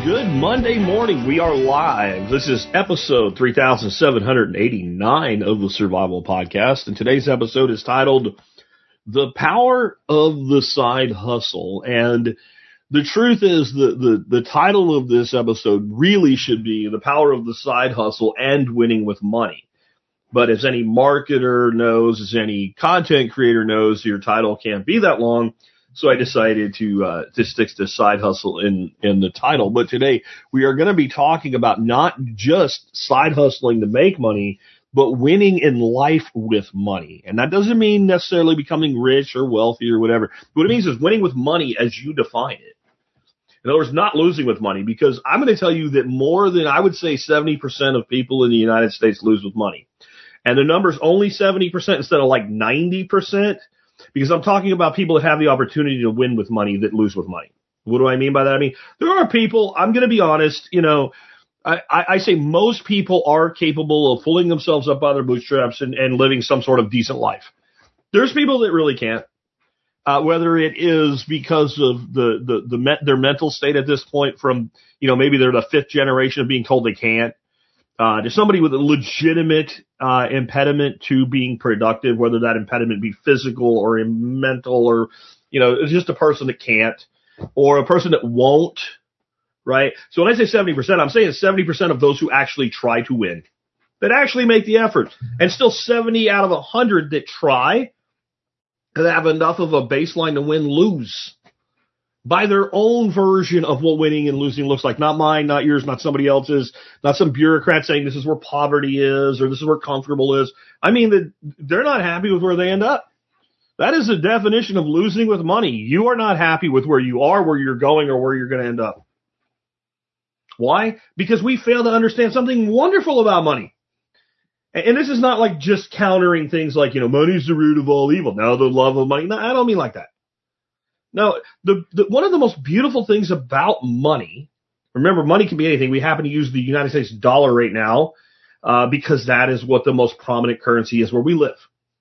Good Monday morning. We are live. This is episode 3789 of the Survival Podcast. And today's episode is titled The Power of the Side Hustle. And the truth is the title of this episode really should be The Power of the Side Hustle and Winning with Money. But as any marketer knows, as any content creator knows, your title can't be that long. So I decided to stick to side hustle in the title. But today we are going to be talking about not just side hustling to make money, but winning in life with money. And that doesn't mean necessarily becoming rich or wealthy or whatever. What it means is winning with money as you define it. In other words, not losing with money, because I'm going to tell you that more than, I would say, 70% of people in the United States lose with money. And the number's only 70% instead of like 90%. Because I'm talking about people that have the opportunity to win with money that lose with money. What do I mean by that? I mean, there are people, I'm going to be honest, I say most people are capable of pulling themselves up by their bootstraps and living some sort of decent life. There's people that really can't, whether it is because of their mental state at this point from, maybe they're the fifth generation of being told they can't. To somebody with a legitimate impediment to being productive, whether that impediment be physical or mental or, it's just a person that can't or a person that won't, right? So when I say 70%, I'm saying 70% of those who actually try to win, that actually make the effort, and still 70 out of 100 that try that have enough of a baseline to win lose. By their own version of what winning and losing looks like. Not mine, not yours, not somebody else's, not some bureaucrat saying this is where poverty is or this is where comfortable is. I mean, that they're not happy with where they end up. That is the definition of losing with money. You are not happy with where you are, where you're going, or where you're going to end up. Why? Because we fail to understand something wonderful about money. And this is not like just countering things like, money's the root of all evil. No, the love of money. No, I don't mean like that. No, one of the most beautiful things about money, remember, money can be anything. We happen to use the United States dollar right now because that is what the most prominent currency is where we live.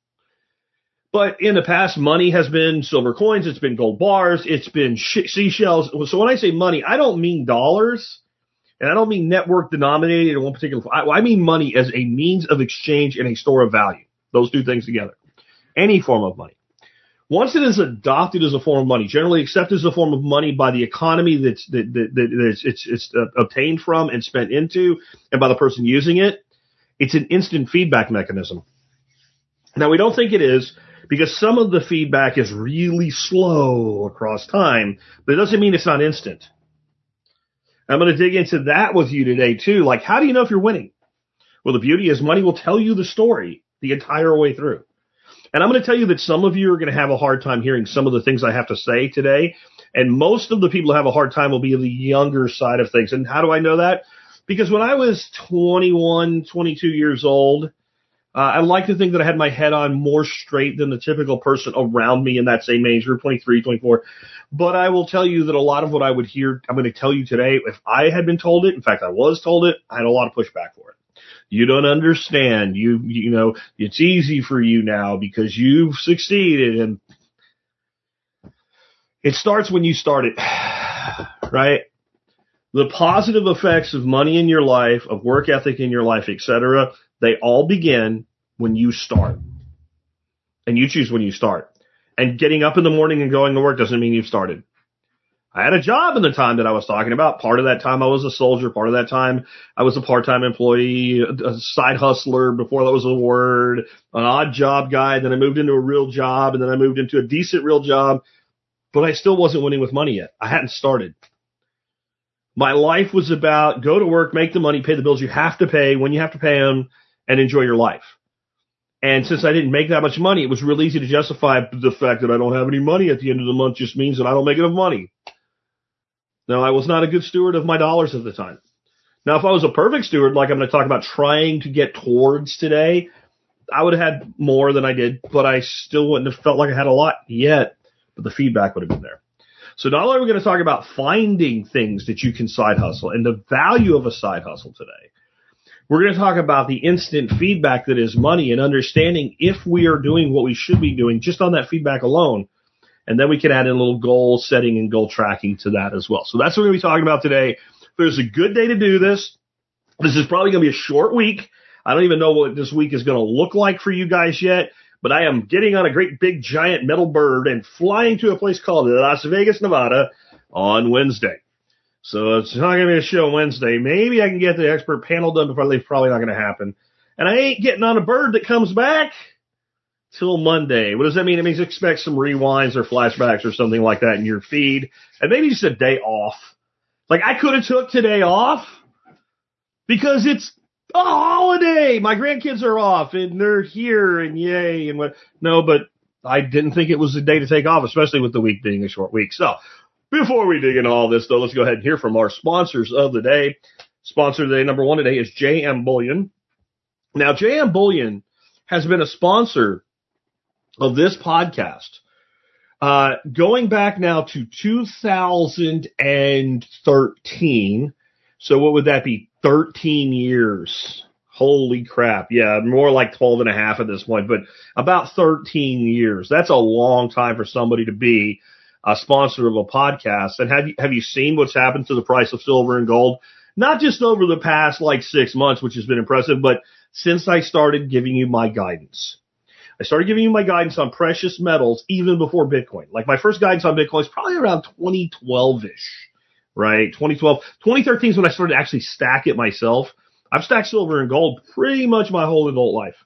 But in the past, money has been silver coins. It's been gold bars. It's been seashells. So when I say money, I don't mean dollars, and I don't mean network denominated in one particular. I mean money as a means of exchange and a store of value. Those two things together. Any form of money. Once it is adopted as a form of money, generally accepted as a form of money by the economy that it's obtained from and spent into, and by the person using it, it's an instant feedback mechanism. Now, we don't think it is because some of the feedback is really slow across time, but it doesn't mean it's not instant. I'm going to dig into that with you today, too. Like, how do you know if you're winning? Well, the beauty is money will tell you the story the entire way through. And I'm going to tell you that some of you are going to have a hard time hearing some of the things I have to say today. And most of the people who have a hard time will be on the younger side of things. And how do I know that? Because when I was 21, 22 years old, I like to think that I had my head on more straight than the typical person around me in that same age group, 23, 24. But I will tell you that a lot of what I would hear, I'm going to tell you today, if I had been told it, in fact, I was told it, I had a lot of pushback for it. You don't understand. You know, it's easy for you now because you've succeeded. And it starts when you start it, right? The positive effects of money in your life, of work ethic in your life, etc., they all begin when you start. And you choose when you start. And getting up in the morning and going to work doesn't mean you've started. I had a job in the time that I was talking about. Part of that time I was a soldier. Part of that time I was a part-time employee, a side hustler before that was a word, an odd job guy. Then I moved into a real job, and then I moved into a decent real job. But I still wasn't winning with money yet. I hadn't started. My life was about go to work, make the money, pay the bills you have to pay when you have to pay them, and enjoy your life. And since I didn't make that much money, it was real easy to justify the fact that I don't have any money at the end of the month just means that I don't make enough money. No, I was not a good steward of my dollars at the time. Now, if I was a perfect steward, like I'm going to talk about trying to get towards today, I would have had more than I did, but I still wouldn't have felt like I had a lot yet, but the feedback would have been there. So not only are we going to talk about finding things that you can side hustle and the value of a side hustle today, we're going to talk about the instant feedback that is money and understanding if we are doing what we should be doing just on that feedback alone. And then we can add in a little goal setting and goal tracking to that as well. So that's what we're going to be talking about today. there's a good day to do this. This is probably going to be a short week. I don't even know what this week is going to look like for you guys yet, but I am getting on a great big giant metal bird and flying to a place called Las Vegas, Nevada on Wednesday. So it's not going to be a show Wednesday. Maybe I can get the expert panel done before I leave. Probably not going to happen. And I ain't getting on a bird that comes back till Monday. What does that mean? It means expect some rewinds or flashbacks or something like that in your feed. And maybe just a day off. Like I could have took today off because it's a holiday. My grandkids are off and they're here and yay and what. No, but I didn't think it was a day to take off, especially with the week being a short week. So before we dig into all this, though, let's go ahead and hear from our sponsors of the day. Sponsor of the day, number one today, is JM Bullion. Now, JM Bullion has been a sponsor of this podcast going back now to 2013. So what would that be? 13 years. Holy crap. Yeah, more like 12 and a half at this point, but about 13 years. That's a long time for somebody to be a sponsor of a podcast. And have you seen what's happened to the price of silver and gold? Not just over the past like 6 months, which has been impressive, but since I started giving you my guidance. I started giving you my guidance on precious metals even before Bitcoin. Like my first guidance on Bitcoin is probably around 2012-ish, right? 2012. 2013 is when I started to actually stack it myself. I've stacked silver and gold pretty much my whole adult life.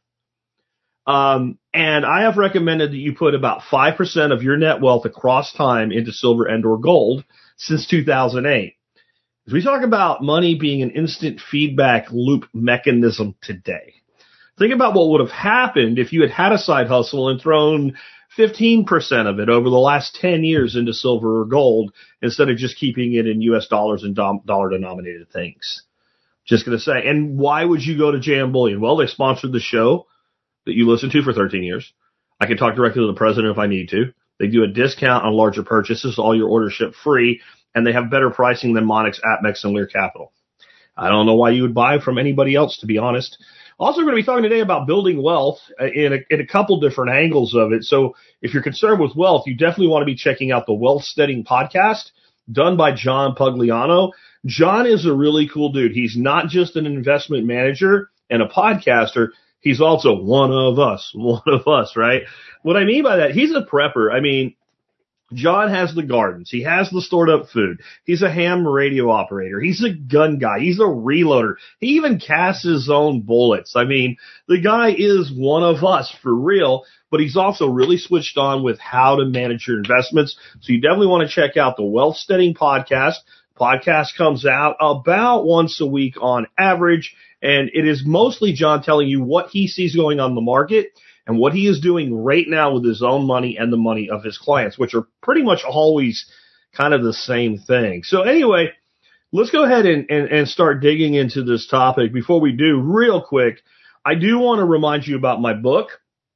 And I have recommended that you put about 5% of your net wealth across time into silver and or gold since 2008. As we talk about money being an instant feedback loop mechanism today, think about what would have happened if you had had a side hustle and thrown 15% of it over the last 10 years into silver or gold instead of just keeping it in US dollars and dollar denominated things. Just going to say, and why would you go to JM Bullion? Well, they sponsored the show that you listened to for 13 years. I can talk directly to the president if I need to. They do a discount on larger purchases. All your orders ship free, and they have better pricing than Monex, APMEX, and Lear Capital. I don't know why you would buy from anybody else, to be honest. Also, we're going to be talking today about building wealth in a couple different angles of it. So if you're concerned with wealth, you definitely want to be checking out the Wealth Steading podcast done by John Pugliano. John is a really cool dude. He's not just an investment manager and a podcaster. He's also one of us, right? What I mean by that, he's a prepper. I mean, John has the gardens. He has the stored up food. He's a ham radio operator. He's a gun guy. He's a reloader. He even casts his own bullets. I mean, the guy is one of us for real, but he's also really switched on with how to manage your investments. So you definitely want to check out the Wealth Steading podcast. Podcast comes out about once a week on average, and it is mostly John telling you what he sees going on in the market and what he is doing right now with his own money and the money of his clients, which are pretty much always kind of the same thing. So anyway, let's go ahead and start digging into this topic. Before we do, real quick, I do want to remind you about my book.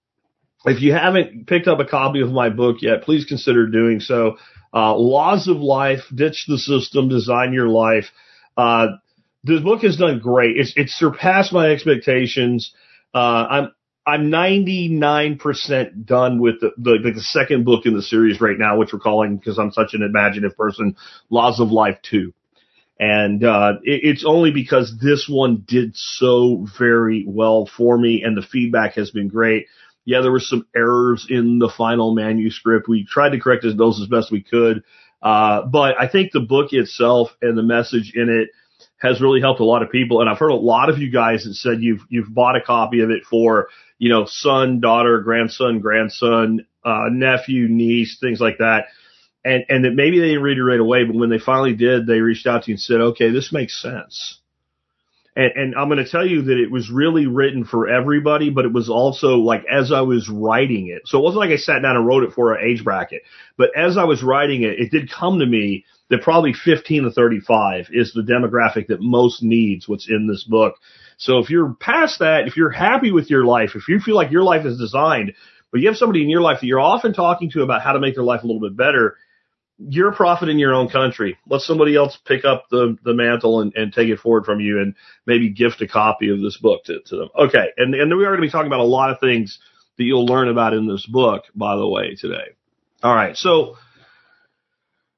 If you haven't picked up a copy of my book yet, please consider doing so. Laws of Life, Ditch the System, Design Your Life. This book has done great. It's surpassed my expectations. I'm 99% done with the second book in the series right now, which we're calling, because I'm such an imaginative person, Laws of Life 2. And it's only because this one did so very well for me, and the feedback has been great. Yeah, there were some errors in the final manuscript. We tried to correct those as best we could. But I think the book itself and the message in it has really helped a lot of people. And I've heard a lot of you guys that said you've bought a copy of it for, son, daughter, grandson, nephew, niece, things like that. And that maybe they didn't read it right away, but when they finally did, they reached out to you and said, okay, this makes sense. And I'm going to tell you that it was really written for everybody, but it was also like as I was writing it. So it wasn't like I sat down and wrote it for an age bracket, but as I was writing it, it did come to me that probably 15 to 35 is the demographic that most needs what's in this book. So if you're past that, if you're happy with your life, if you feel like your life is designed, but you have somebody in your life that you're often talking to about how to make their life a little bit better, you're a prophet in your own country. Let somebody else pick up the mantle and take it forward from you and maybe gift a copy of this book to them. Okay. And we are going to be talking about a lot of things that you'll learn about in this book, by the way, today. All right. So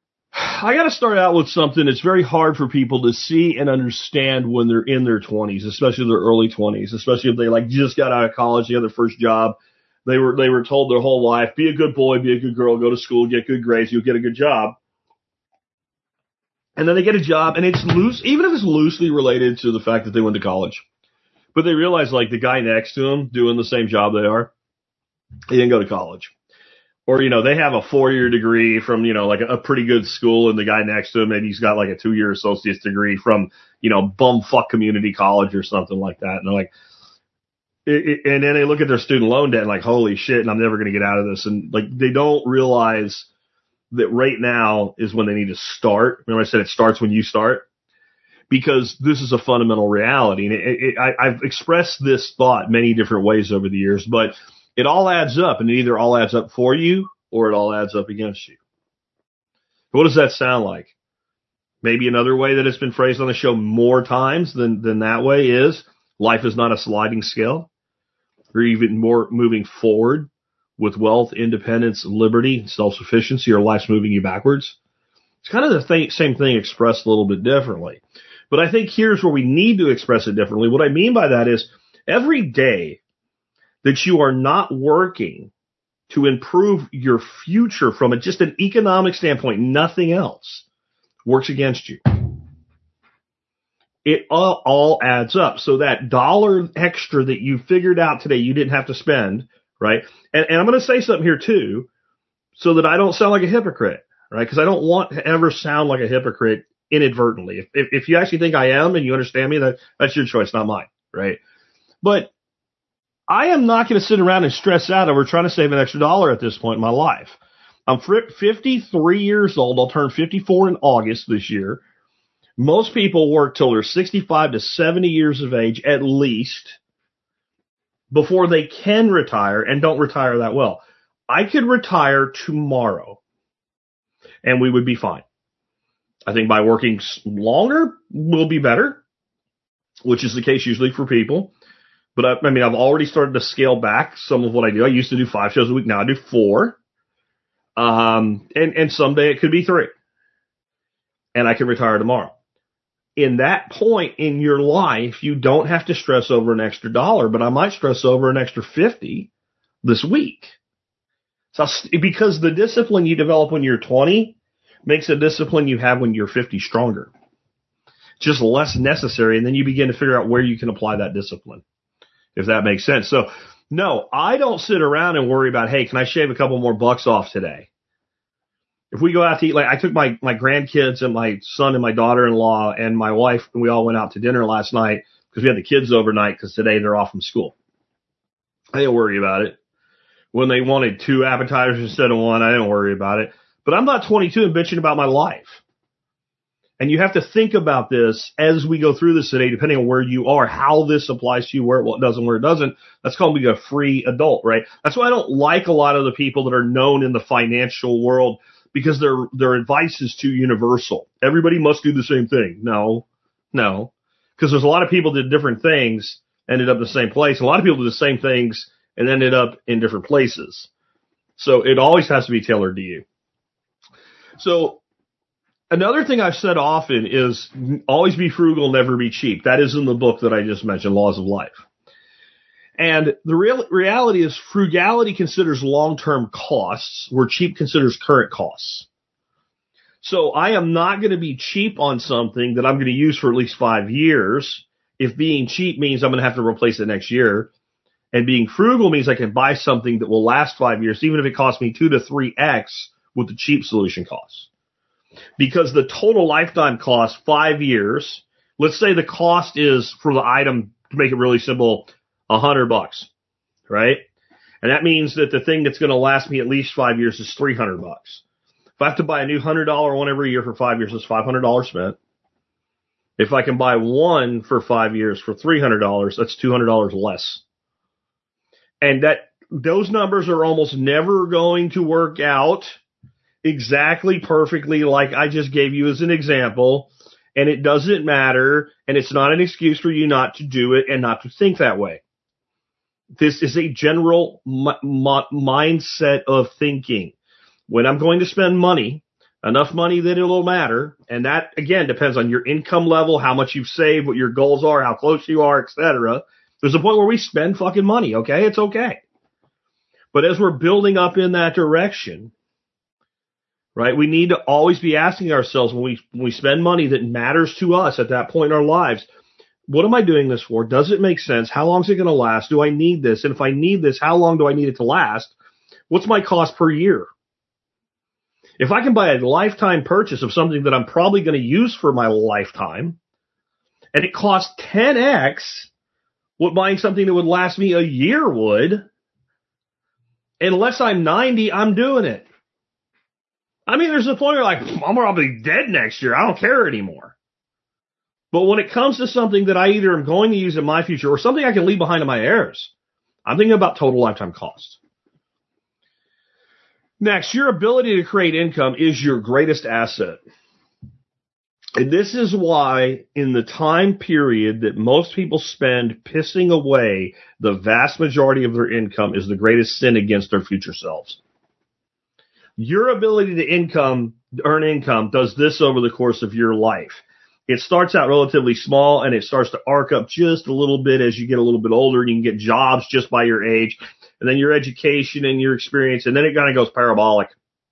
I got to start out with something that's very hard for people to see and understand when they're in their 20s, especially their early 20s, especially if they like just got out of college, they had their first job. They were told their whole life, be a good boy, be a good girl, go to school, get good grades, you'll get a good job. And then they get a job, and it's loose, even if it's loosely related to the fact that they went to college. But they realize, like, the guy next to them doing the same job they are, he didn't go to college. Or, they have a 4-year degree from, like a pretty good school, and the guy next to him, maybe he's got like a 2-year associate's degree from, bumfuck community college or something like that. And they're like, and then they look at their student loan debt and like, holy shit, and I'm never going to get out of this. And like, they don't realize that right now is when they need to start. Remember I said it starts when you start? Because this is a fundamental reality. And I've expressed this thought many different ways over the years, but it all adds up, and it either all adds up for you or it all adds up against you. What does that sound like? Maybe another way that it's been phrased on the show more times than that way is life is not a sliding scale. Or even more, moving forward with wealth, independence, liberty, self-sufficiency, or life's moving you backwards. It's kind of the same thing expressed a little bit differently. But I think here's where we need to express it differently. What I mean by that is every day that you are not working to improve your future from just an economic standpoint, nothing else works against you. It all adds up. So that dollar extra that you figured out today, you didn't have to spend, right? And I'm going to say something here too, so that I don't sound like a hypocrite, right? Because I don't want to ever sound like a hypocrite inadvertently. If you actually think I am and you understand me, that's your choice, not mine, right? But I am not going to sit around and stress out over trying to save an extra dollar at this point in my life. I'm 53 years old. I'll turn 54 in August this year. Most people work till they're 65 to 70 years of age at least before they can retire, and don't retire that well. I could retire tomorrow and we would be fine. I think by working longer, we'll be better, which is the case usually for people. But I've already started to scale back some of what I do. I used to do 5 shows a week. Now I do 4. And someday it could be 3. And I can retire tomorrow. In that point in your life, you don't have to stress over an extra dollar, but I might stress over an extra 50 this week. So, because the discipline you develop when you're 20 makes the discipline you have when you're 50 stronger. Just less necessary, and then you begin to figure out where you can apply that discipline, if that makes sense. So, no, I don't sit around and worry about, hey, can I shave a couple more bucks off today? If we go out to eat, like I took my grandkids and my son and my daughter-in-law and my wife, and we all went out to dinner last night because we had the kids overnight because today they're off from school. I didn't worry about it. When they wanted 2 appetizers instead of 1, I didn't worry about it. But I'm not 22 and bitching about my life. And you have to think about this as we go through this today, depending on where you are, how this applies to you, where it does and where it doesn't. That's called being a free adult, right? That's why I don't like a lot of the people that are known in the financial world, because their advice is too universal. Everybody must do the same thing. No. Because there's a lot of people that did different things, ended up in the same place. A lot of people did the same things and ended up in different places. So it always has to be tailored to you. So another thing I've said often is always be frugal, never be cheap. That is in the book that I just mentioned, Laws of Life. And the reality is frugality considers long-term costs, where cheap considers current costs. So I am not going to be cheap on something that I'm going to use for at least 5 years if being cheap means I'm going to have to replace it next year. And being frugal means I can buy something that will last 5 years, even if it costs me 2 to 3x what the cheap solution costs. Because the total lifetime cost, 5 years, let's say the cost is for the item, to make it really simple, $100, right? And that means that the thing that's going to last me at least 5 years is $300. If I have to buy a new $100 one every year for 5 years, that's $500 spent. If I can buy one for 5 years for $300, that's $200 less. And those numbers are almost never going to work out exactly perfectly like I just gave you as an example. And it doesn't matter. And it's not an excuse for you not to do it and not to think that way. This is a general mindset of thinking. When I'm going to spend money, enough money that it'll matter. And that, again, depends on your income level, how much you've saved, what your goals are, how close you are, etc. There's a point where we spend fucking money, okay? It's okay. But as we're building up in that direction, right, we need to always be asking ourselves when we spend money that matters to us at that point in our lives, what am I doing this for? Does it make sense? How long is it going to last? Do I need this? And if I need this, how long do I need it to last? What's my cost per year? If I can buy a lifetime purchase of something that I'm probably going to use for my lifetime, and it costs 10x what buying something that would last me a year would, unless I'm 90, I'm doing it. I mean, there's a point where like, I'm probably dead next year. I don't care anymore. But when it comes to something that I either am going to use in my future or something I can leave behind to my heirs, I'm thinking about total lifetime cost. Next, your ability to create income is your greatest asset. And this is why in the time period that most people spend pissing away the vast majority of their income is the greatest sin against their future selves. Your ability to earn income does this over the course of your life. It starts out relatively small and it starts to arc up just a little bit as you get a little bit older and you can get jobs just by your age and then your education and your experience. And then it kind of goes parabolic.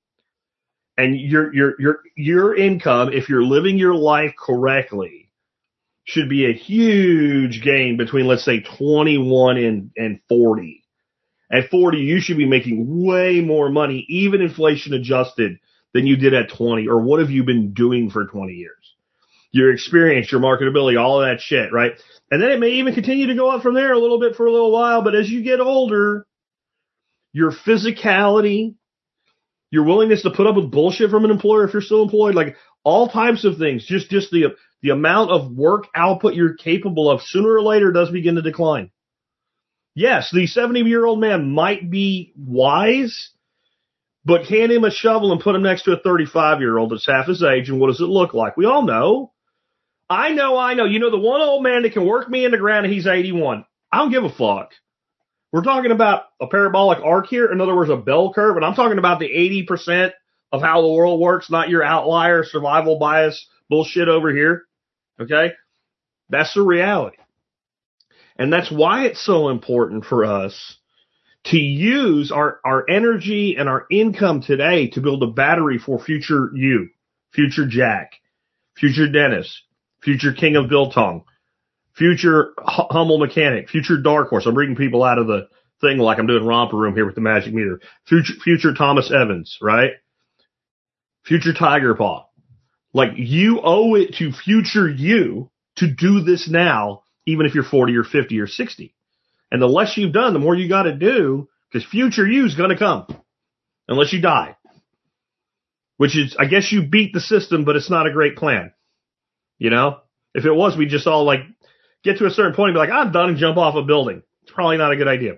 And your income, if you're living your life correctly, should be a huge gain between, let's say, 21 and 40. At 40, you should be making way more money, even inflation adjusted, than you did at 20. Or what have you been doing for 20 years? Your experience, your marketability, all of that shit, right? And then it may even continue to go up from there a little bit for a little while. But as you get older, your physicality, your willingness to put up with bullshit from an employer if you're still employed, like all types of things, just the amount of work output you're capable of sooner or later does begin to decline. Yes, the 70-year-old man might be wise, but hand him a shovel and put him next to a 35-year-old that's half his age, and what does it look like? We all know. I know. You know the one old man that can work me in the ground and he's 81. I don't give a fuck. We're talking about a parabolic arc here. In other words, a bell curve. And I'm talking about the 80% of how the world works, not your outlier survival bias bullshit over here. Okay? That's the reality. And that's why it's so important for us to use our energy and our income today to build a battery for future you, future Jack, future Dennis, future King of Biltong, future Hummel Mechanic, future Dark Horse. I'm reading people out of the thing like I'm doing Romper Room here with the magic meter. Future Thomas Evans, right? Future Tiger Paw. Like you owe it to future you to do this now, even if you're 40 or 50 or 60. And the less you've done, the more you got to do, because future you's going to come, unless you die. Which is, I guess you beat the system, but it's not a great plan. You know? If it was, we'd just all like get to a certain point and be like, I'm done and jump off a building. It's probably not a good idea.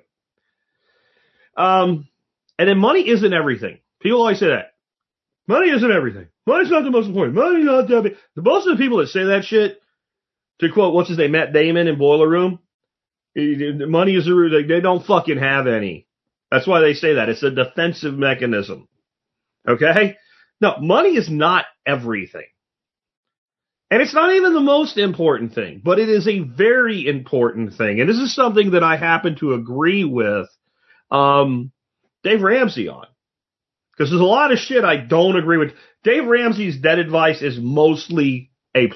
And then money isn't everything. People always say that. Money isn't everything. Money's not the most important. Money's not that big. Most of the people that say that shit, to quote, what's his name, Matt Damon in Boiler Room, money is the root. They don't fucking have any. That's why they say that. It's a defensive mechanism. Okay? No, money is not everything. And it's not even the most important thing, but it is a very important thing. And this is something that I happen to agree with Dave Ramsey on. Because there's a lot of shit I don't agree with. Dave Ramsey's debt advice is mostly A+.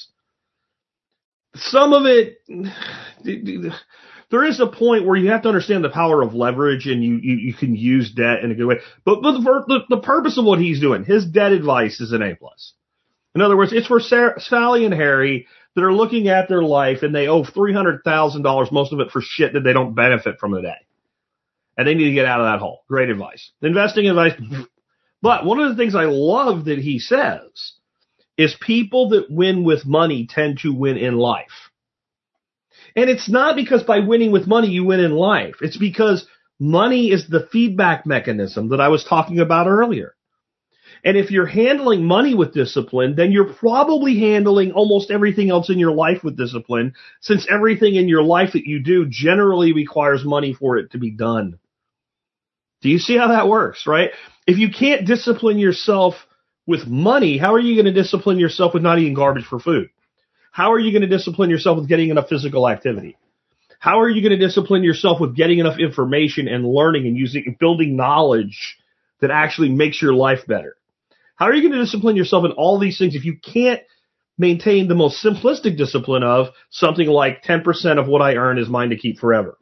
Some of it, there is a point where you have to understand the power of leverage and you can use debt in a good way. But the purpose of what he's doing, his debt advice is an A+. In other words, it's for Sally and Harry that are looking at their life and they owe $300,000, most of it for shit that they don't benefit from today. And they need to get out of that hole. Great advice. Investing advice. But one of the things I love that he says is people that win with money tend to win in life. And it's not because by winning with money you win in life. It's because money is the feedback mechanism that I was talking about earlier. And if you're handling money with discipline, then you're probably handling almost everything else in your life with discipline, since everything in your life that you do generally requires money for it to be done. Do you see how that works, right? If you can't discipline yourself With money, how are you going to discipline yourself with not eating garbage for food? How are you going to discipline yourself with getting enough physical activity? How are you going to discipline yourself with getting enough information and learning and building knowledge that actually makes your life better? How are you going to discipline yourself in all these things if you can't maintain the most simplistic discipline of something like 10% of what I earn is mine to keep forever?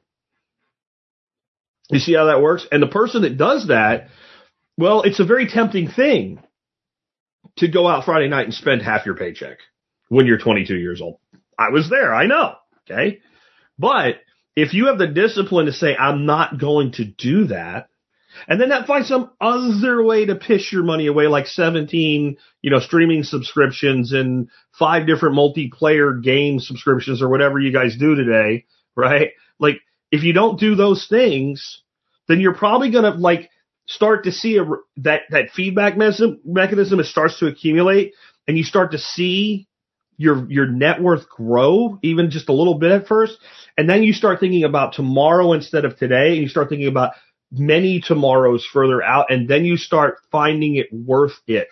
You see how that works? And the person that does that, well, it's a very tempting thing to go out Friday night and spend half your paycheck when you're 22 years old. I was there. I know. Okay. But if you have the discipline to say, I'm not going to do that, and then find some other way to piss your money away, like 17, streaming subscriptions and 5 different multiplayer game subscriptions or whatever you guys do today, right? Like, if you don't do those things, then you're probably going to start to see that feedback mechanism. It starts to accumulate, and you start to see your net worth grow even just a little bit at first. And then you start thinking about tomorrow instead of today, and you start thinking about many tomorrows further out, and then you start finding it worth it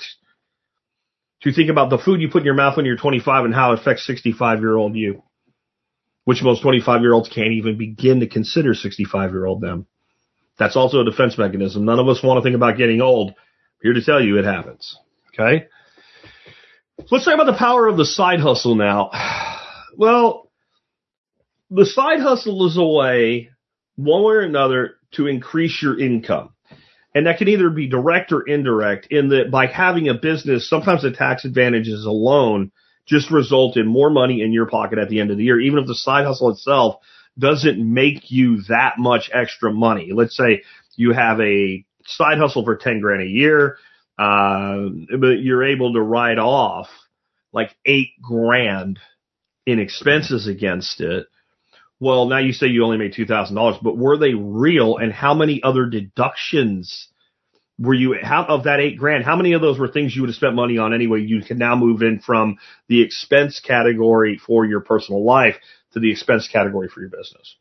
to think about the food you put in your mouth when you're 25 and how it affects 65-year-old you, which most 25-year-olds can't even begin to consider 65-year-old them. That's also a defense mechanism. None of us want to think about getting old. I'm here to tell you it happens. Okay? Let's talk about the power of the side hustle now. Well, the side hustle is a way, one way or another, to increase your income. And that can either be direct or indirect, in that by having a business, sometimes the tax advantages alone just result in more money in your pocket at the end of the year, even if the side hustle itself doesn't make you that much extra money. Let's say you have a side hustle for 10 grand a year, but you're able to write off like 8 grand in expenses against it. Well, now you say you only made $2,000, but were they real? And how many other deductions were you, of that 8 grand, how many of those were things you would have spent money on anyway? You can now move in from the expense category for your personal life to the expense category for your business.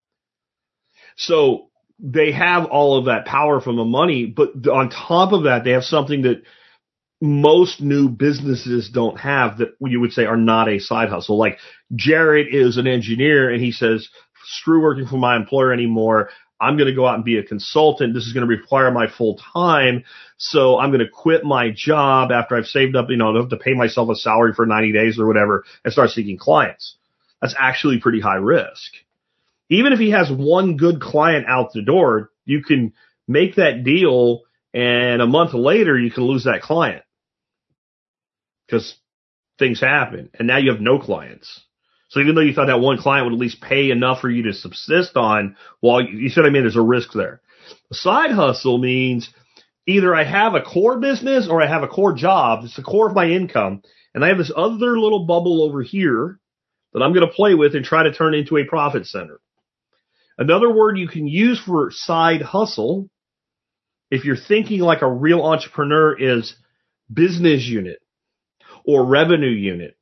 So they have all of that power from the money, but on top of that, they have something that most new businesses don't have, that you would say are not a side hustle. Like Jared is an engineer, and he says, screw working for my employer anymore. I'm going to go out and be a consultant. This is going to require my full time. So I'm going to quit my job after I've saved up, enough to pay myself a salary for 90 days or whatever, and start seeking clients. That's actually pretty high risk. Even if he has one good client out the door, you can make that deal, and a month later you can lose that client because things happen, and now you have no clients. So even though you thought that one client would at least pay enough for you to subsist on, well, you see what I mean? There's a risk there. A side hustle means either I have a core business or I have a core job. It's the core of my income, and I have this other little bubble over here that I'm going to play with and try to turn into a profit center. Another word you can use for side hustle, if you're thinking like a real entrepreneur, is business unit or revenue unit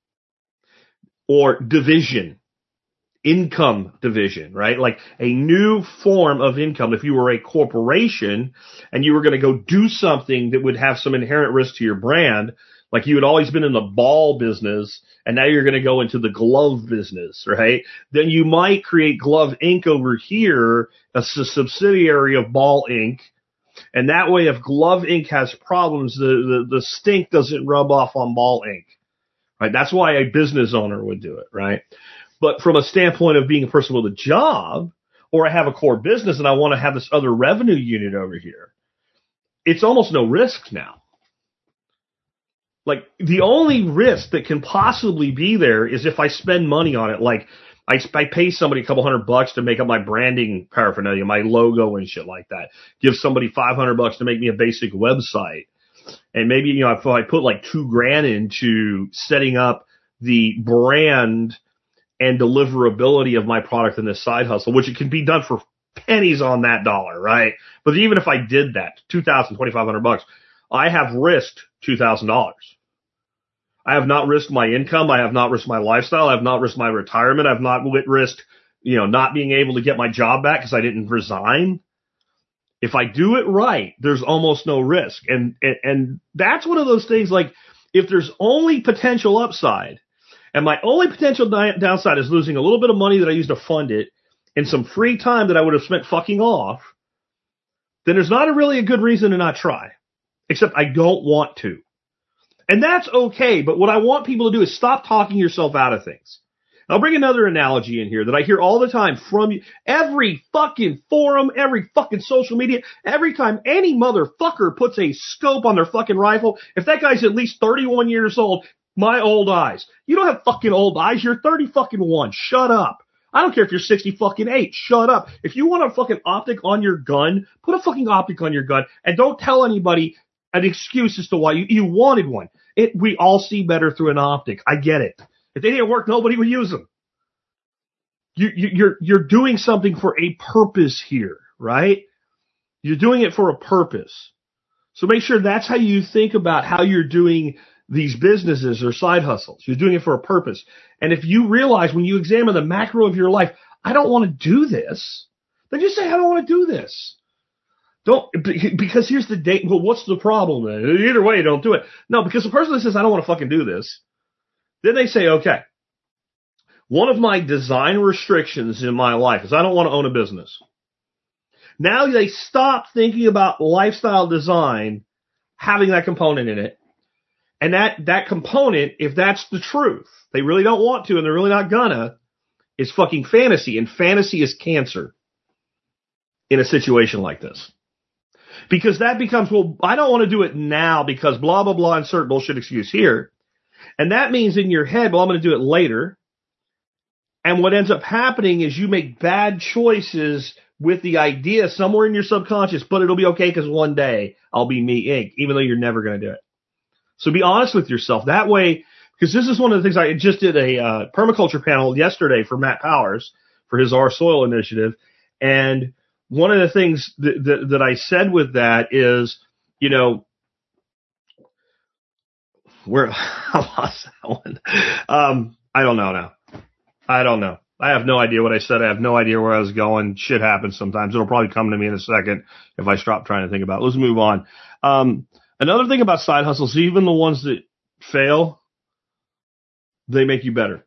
or division, income division, right? Like a new form of income. If you were a corporation and you were going to go do something that would have some inherent risk to your brand, like you had always been in the ball business and now you're going to go into the glove business, right? Then you might create Glove Inc. over here, a subsidiary of Ball Inc. And that way, if Glove Inc. has problems, the stink doesn't rub off on Ball Inc. Right? That's why a business owner would do it, right? But from a standpoint of being a person with a job, or I have a core business and I want to have this other revenue unit over here, it's almost no risk now. Like the only risk that can possibly be there is if I spend money on it. Like I pay somebody a couple $100 to make up my branding paraphernalia, my logo and shit like that. Give somebody $500 to make me a basic website. And maybe, if I put like $2 grand into setting up the brand and deliverability of my product in this side hustle, which it can be done for pennies on that dollar, right? But even if I did that, $2,000, $2,500, I have risked $2,000. I have not risked my income. I have not risked my lifestyle. I have not risked my retirement. I've not risked, not being able to get my job back because I didn't resign. If I do it right, there's almost no risk. And that's one of those things, like, if there's only potential upside, and my only potential downside is losing a little bit of money that I used to fund it and some free time that I would have spent fucking off, then there's not really a good reason to not try. Except I don't want to. And that's okay, but what I want people to do is stop talking yourself out of things. I'll bring another analogy in here that I hear all the time from you. Every fucking forum, every fucking social media, every time any motherfucker puts a scope on their fucking rifle, if that guy's at least 31 years old, my old eyes. You don't have fucking old eyes. You're 30 fucking 1. Shut up. I don't care if you're 60 fucking 8. Shut up. If you want a fucking optic on your gun, put a fucking optic on your gun and don't tell anybody an excuse as to why you wanted one. We all see better through an optic. I get it. If they didn't work, nobody would use them. You're doing something for a purpose here, right? You're doing it for a purpose. So make sure that's how you think about how you're doing these businesses or side hustles. You're doing it for a purpose. And if you realize when you examine the macro of your life, I don't want to do this, then just say, I don't want to do this. Because here's the date. Well, what's the problem then? Either way, don't do it. No, because the person that says, I don't want to fucking do this, then they say, okay, one of my design restrictions in my life is I don't want to own a business. Now they stop thinking about lifestyle design having that component in it. And that component, if that's the truth, they really don't want to and they're really not gonna, is fucking fantasy. And fantasy is cancer in a situation like this. Because that becomes, well, I don't want to do it now because blah, blah, blah, insert bullshit excuse here. And that means in your head, well, I'm going to do it later. And what ends up happening is you make bad choices with the idea somewhere in your subconscious, but it'll be okay because one day I'll be me Inc., even though you're never going to do it. So be honest with yourself. That way, because this is one of the things I just did a permaculture panel yesterday for Matt Powers for his Our Soil initiative. And one of the things that I said with that is, you know, where I lost that one. I don't know now. I don't know. I have no idea what I said. I have no idea where I was going. Shit happens sometimes. It'll probably come to me in a second if I stop trying to think about it. Let's move on. Another thing about side hustles, even the ones that fail, they make you better.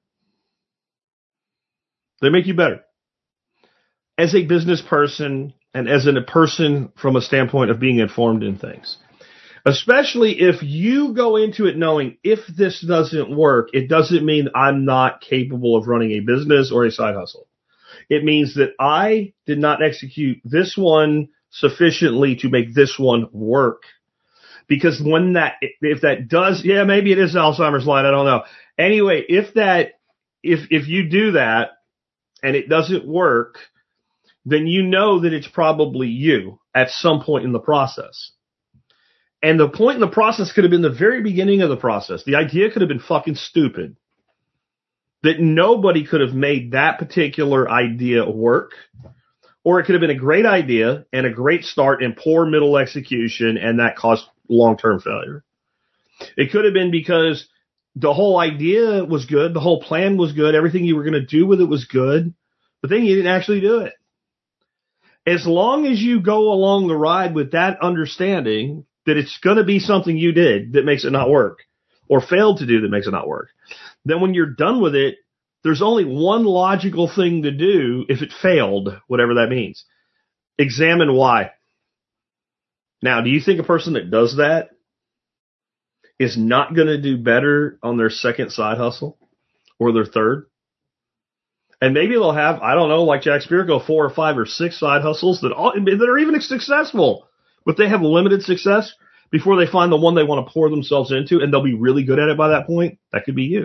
They make you better. As a business person and as a person from a standpoint of being informed in things. Especially if you go into it knowing if this doesn't work, it doesn't mean I'm not capable of running a business or a side hustle. It means that I did not execute this one sufficiently to make this one work. Because if that does, yeah, maybe it is Alzheimer's line, I don't know. Anyway, if you do that and it doesn't work, then you know that it's probably you at some point in the process. And the point in the process could have been the very beginning of the process. The idea could have been fucking stupid. That nobody could have made that particular idea work. Or it could have been a great idea and a great start and poor middle execution, and that caused long-term failure. It could have been because the whole idea was good, the whole plan was good, everything you were going to do with it was good, but then you didn't actually do it. As long as you go along the ride with that understanding that it's going to be something you did that makes it not work, or failed to do that makes it not work, then when you're done with it, there's only one logical thing to do if it failed, whatever that means. Examine why. Now, do you think a person that does that is not going to do better on their second side hustle or their third? And maybe they'll have, I don't know, like Jack Spirko, 4 or 5 or 6 side hustles that are even successful, but they have limited success before they find the one they want to pour themselves into, and they'll be really good at it by that point. That could be you.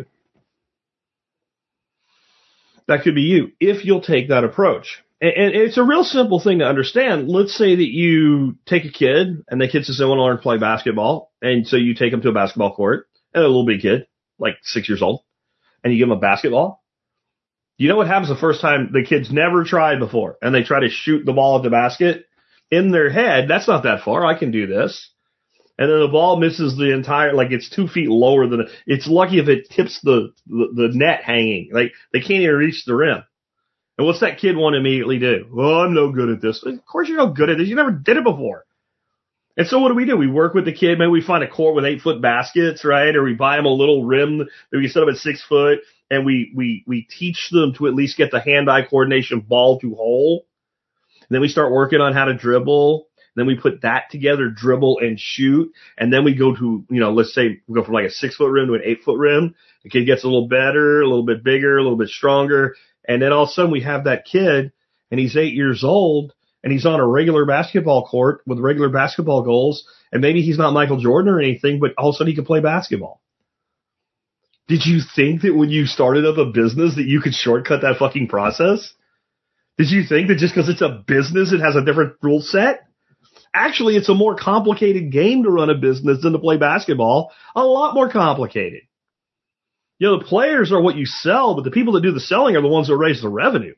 That could be you if you'll take that approach. And it's a real simple thing to understand. Let's say that you take a kid and the kid says they want to learn to play basketball. And so you take them to a basketball court and a little bitty kid, like 6 years old, and you give them a basketball. You know what happens the first time the kid's never tried before and they try to shoot the ball at the basket? In their head, that's not that far. I can do this. And then the ball misses the entire, like it's 2 feet lower than it's lucky if it tips the net hanging. Like they can't even reach the rim. And what's that kid want to immediately do? Well, I'm no good at this. Of course you're no good at this. You never did it before. And so what do? We work with the kid. Maybe we find a court with 8-foot baskets, right? Or we buy him a little rim that we can set up at 6 foot. And we teach them to at least get the hand-eye coordination ball to hole. And then we start working on how to dribble. Then we put that together, dribble and shoot. And then we go to, let's say we go from like a 6-foot rim to an 8-foot rim. The kid gets a little better, a little bit bigger, a little bit stronger. And then all of a sudden we have that kid and he's 8 years old and he's on a regular basketball court with regular basketball goals. And maybe he's not Michael Jordan or anything, but all of a sudden he can play basketball. Did you think that when you started up a business that you could shortcut that fucking process? Did you think that just because it's a business, it has a different rule set? Actually, it's a more complicated game to run a business than to play basketball. A lot more complicated. The players are what you sell, but the people that do the selling are the ones that raise the revenue.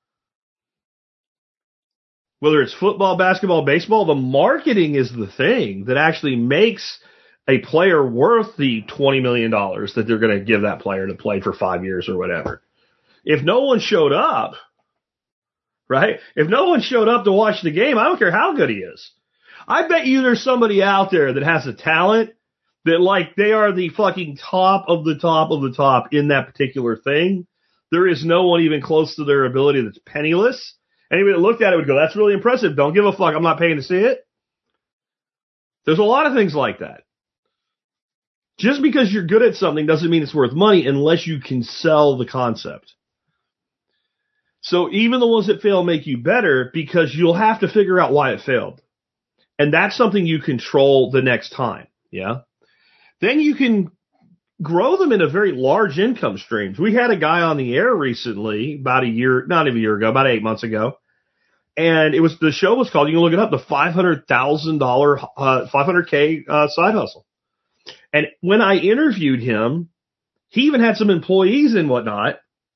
Whether it's football, basketball, baseball, the marketing is the thing that actually makes a player worth the $20 million that they're going to give that player to play for 5 years or whatever. If no one showed up, right? If no one showed up to watch the game, I don't care how good he is. I bet you there's somebody out there that has a talent that like they are the fucking top of the top of the top in that particular thing. There is no one even close to their ability that's penniless. Anybody that looked at it would go, that's really impressive. Don't give a fuck. I'm not paying to see it. There's a lot of things like that. Just because you're good at something doesn't mean it's worth money unless you can sell the concept. So even the ones that fail make you better because you'll have to figure out why it failed. And that's something you control the next time. Yeah. Then you can grow them into very large income streams. We had a guy on the air recently, about not even a year ago, about 8 months ago. And the show was called, you can look it up, the $500,000, $500K side hustle. And when I interviewed him, he even had some employees and whatnot.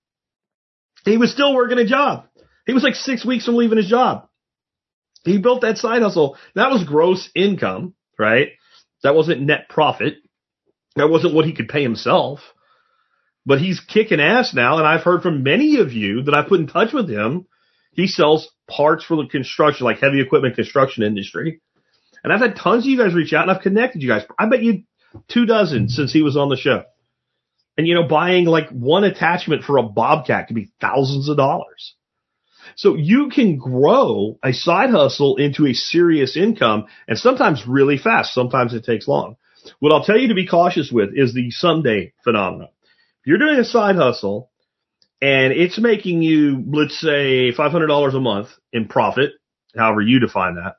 He was still working a job. He was like 6 weeks from leaving his job. He built that side hustle. That was gross income, right? That wasn't net profit. That wasn't what he could pay himself. But he's kicking ass now, and I've heard from many of you that I put in touch with him. He sells parts for the construction, like heavy equipment construction industry. And I've had tons of you guys reach out, and I've connected you guys. I bet you 24 since he was on the show. And, buying like one attachment for a Bobcat could be thousands of dollars. So you can grow a side hustle into a serious income, and sometimes really fast. Sometimes it takes long. What I'll tell you to be cautious with is the someday phenomenon. If you're doing a side hustle and it's making you, let's say, $500 a month in profit, however you define that,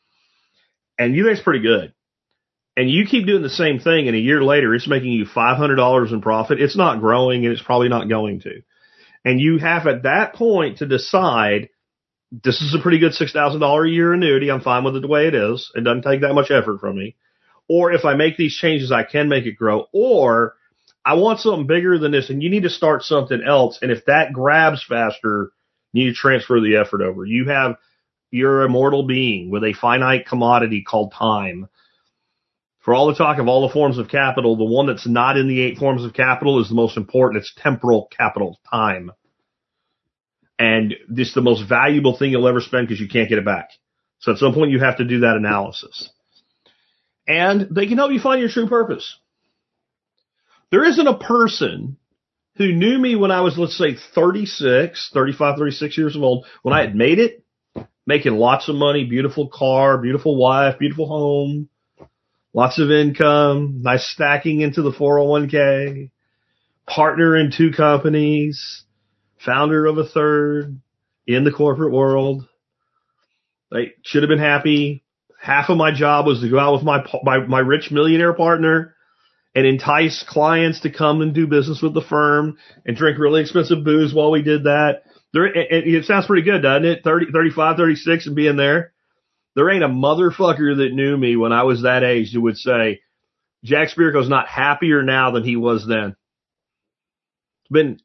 and you think it's pretty good, and you keep doing the same thing and a year later it's making you $500 in profit, it's not growing and it's probably not going to. And you have at that point to decide, this is a pretty good $6,000 a year annuity. I'm fine with it the way it is. It doesn't take that much effort from me. Or if I make these changes, I can make it grow. Or I want something bigger than this, and you need to start something else. And if that grabs faster, you need to transfer the effort over. You're a mortal being with a finite commodity called time. For all the talk of all the forms of capital, the one that's not in the 8 forms of capital is the most important. It's temporal capital, time. And this is the most valuable thing you'll ever spend because you can't get it back. So at some point you have to do that analysis. And they can help you find your true purpose. There isn't a person who knew me when I was, let's say, 35, 36 years old, when I had made it, making lots of money, beautiful car, beautiful wife, beautiful home, lots of income, nice stacking into the 401k, partner in 2 companies, founder of a 3rd, in the corporate world. I should have been happy. Half of my job was to go out with my rich millionaire partner and entice clients to come and do business with the firm and drink really expensive booze while we did that. It sounds pretty good, doesn't it? 35, 36 and being there. There ain't a motherfucker that knew me when I was that age who would say, Jack Spirko's not happier now than he was then. It's been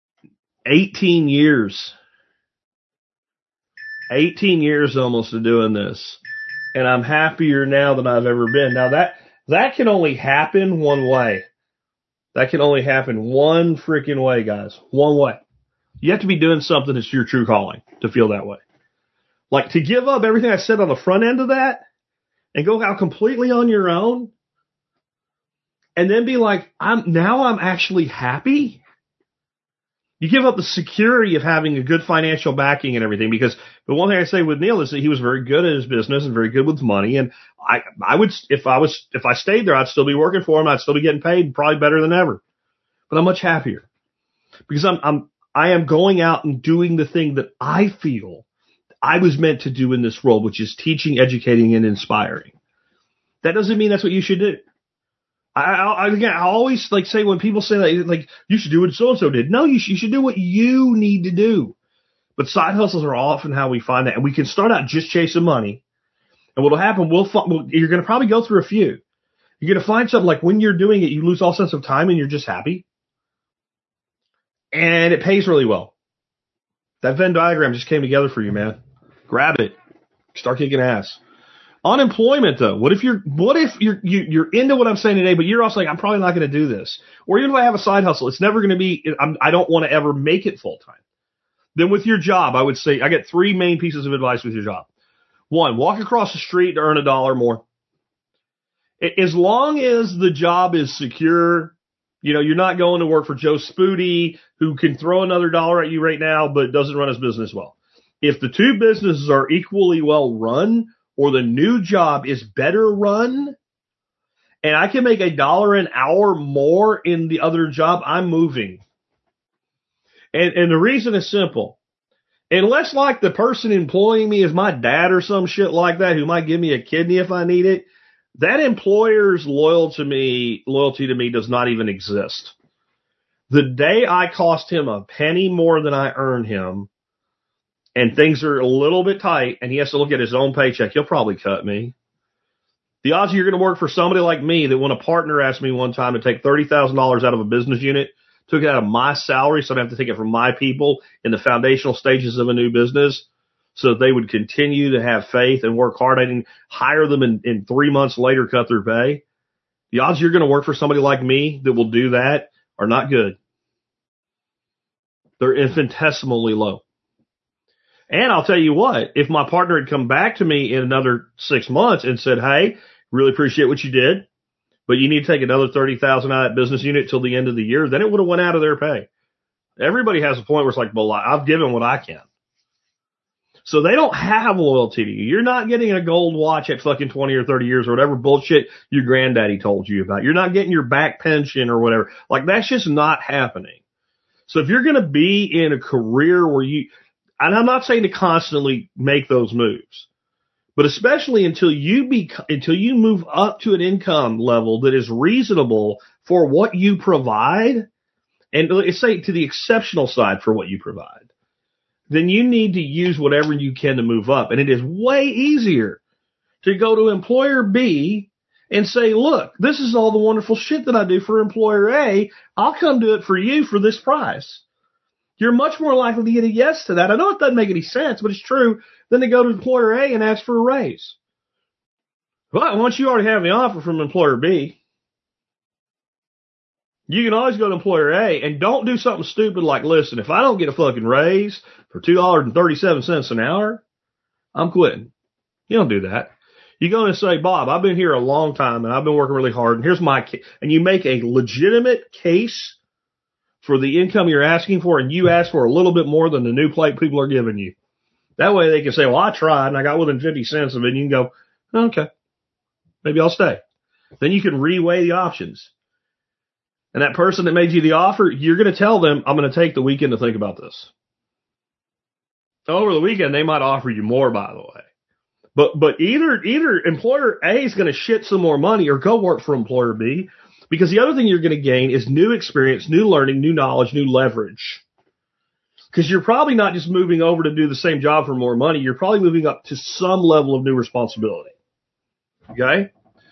18 years. 18 years almost of doing this. And I'm happier now than I've ever been. Now that can only happen one way. That can only happen one freaking way, guys. One way. You have to be doing something that's your true calling to feel that way. Like to give up everything I said on the front end of that and go out completely on your own and then be like, I'm actually happy. You give up the security of having a good financial backing and everything, because the one thing I say with Neil is that he was very good at his business and very good with money. And I would, if I stayed there, I'd still be working for him. I'd still be getting paid probably better than ever, but I'm much happier because I am going out and doing the thing that I feel I was meant to do in this role, which is teaching, educating, and inspiring. That doesn't mean that's what you should do. I always like say when people say that, like, you should do what so-and-so did. No, you should do what you need to do. But side hustles are often how we find that. And we can start out just chasing money. And what'll happen, you're going to probably go through a few. You're going to find something like when you're doing it, you lose all sense of time and you're just happy. And it pays really well. That Venn diagram just came together for you, man. Grab it. Start kicking ass. Unemployment, though. What if you're into what I'm saying today, but you're also like, I'm probably not going to do this. Or even if I have a side hustle, it's never going to be, I don't want to ever make it full time. Then with your job, I would say, I get 3 main pieces of advice with your job. 1, walk across the street to earn $1 more. As long as the job is secure, you're not going to work for Joe Spooty, who can throw another $1 at you right now, but doesn't run his business well. If the 2 businesses are equally well run, or the new job is better run, and I can make $1 an hour more in the other job, I'm moving. And the reason is simple. Unless like the person employing me is my dad or some shit like that, who might give me a kidney if I need it, that employer's loyalty to me does not even exist. The day I cost him a penny more than I earn him, and things are a little bit tight, and he has to look at his own paycheck, he'll probably cut me. The odds you're going to work for somebody like me, that when a partner asked me one time to take $30,000 out of a business unit, took it out of my salary, so I'd have to take it from my people in the foundational stages of a new business, so that they would continue to have faith and work hard. I didn't hire them and 3 months later cut their pay. The odds you're going to work for somebody like me that will do that are not good. They're infinitesimally low. And I'll tell you what, if my partner had come back to me in another 6 months and said, hey, really appreciate what you did, but you need to take another $30,000 out of that business unit till the end of the year, then it would have went out of their pay. Everybody has a point where it's like, well, I've given what I can. So they don't have loyalty to you. You're not getting a gold watch at fucking 20 or 30 years or whatever bullshit your granddaddy told you about. You're not getting your back pension or whatever. Like, that's just not happening. So if you're going to be in a career where and I'm not saying to constantly make those moves, but especially until you move up to an income level that is reasonable for what you provide, and let's say to the exceptional side for what you provide, then you need to use whatever you can to move up. And it is way easier to go to employer B and say, look, this is all the wonderful shit that I do for employer A. I'll come do it for you for this price. You're much more likely to get a yes to that. I know it doesn't make any sense, but it's true, than to go to employer A and ask for a raise. But once you already have the offer from employer B, you can always go to employer A and don't do something stupid like, listen, if I don't get a fucking raise for $2.37 an hour, I'm quitting. You don't do that. You go in and say, Bob, I've been here a long time and I've been working really hard, and here's my case. And you make a legitimate case for the income you're asking for, and you ask for a little bit more than the new plate people are giving you. That way they can say, well, I tried and I got within 50 cents of it. And you can go, okay, maybe I'll stay. Then you can reweigh the options. And that person that made you the offer, you're going to tell them, I'm going to take the weekend to think about this. Over the weekend, they might offer you more, by the way. But either employer A is going to shit some more money or go work for employer B, because the other thing you're going to gain is new experience, new learning, new knowledge, new leverage. Because you're probably not just moving over to do the same job for more money. You're probably moving up to some level of new responsibility. Okay?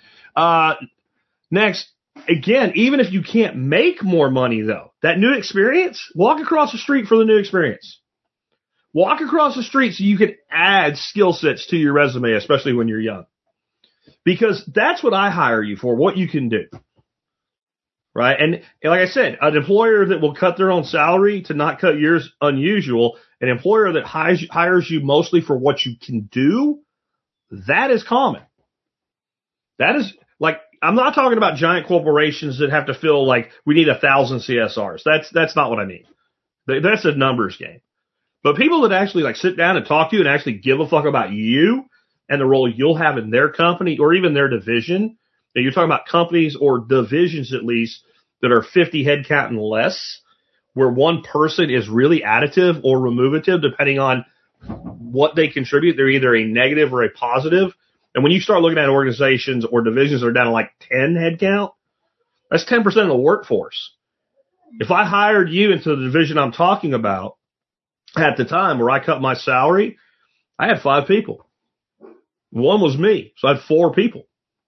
Next, again, even if you can't make more money, though, that new experience, walk across the street for the new experience. Walk across the street so you can add skill sets to your resume, especially when you're young. Because that's what I hire you for, what you can do. right? And like I said, an employer that will cut their own salary to not cut yours, unusual. An employer that hires you mostly for what you can do, that is common. That is like, I'm not talking about giant corporations that have to fill like we need 1,000 CSRs. That's not what I mean. That's a numbers game. But people that actually like sit down and talk to you and actually give a fuck about you and the role you'll have in their company or even their division. Now you're talking about companies or divisions at least that are 50 headcount and less, where one person is really additive or removative depending on what they contribute. They're either a negative or a positive. And when you start looking at organizations or divisions that are down to like 10 headcount, that's 10% of the workforce. If I hired you into the division I'm talking about at the time where I cut my salary, I had 5 people. One was me, so I had 4 people.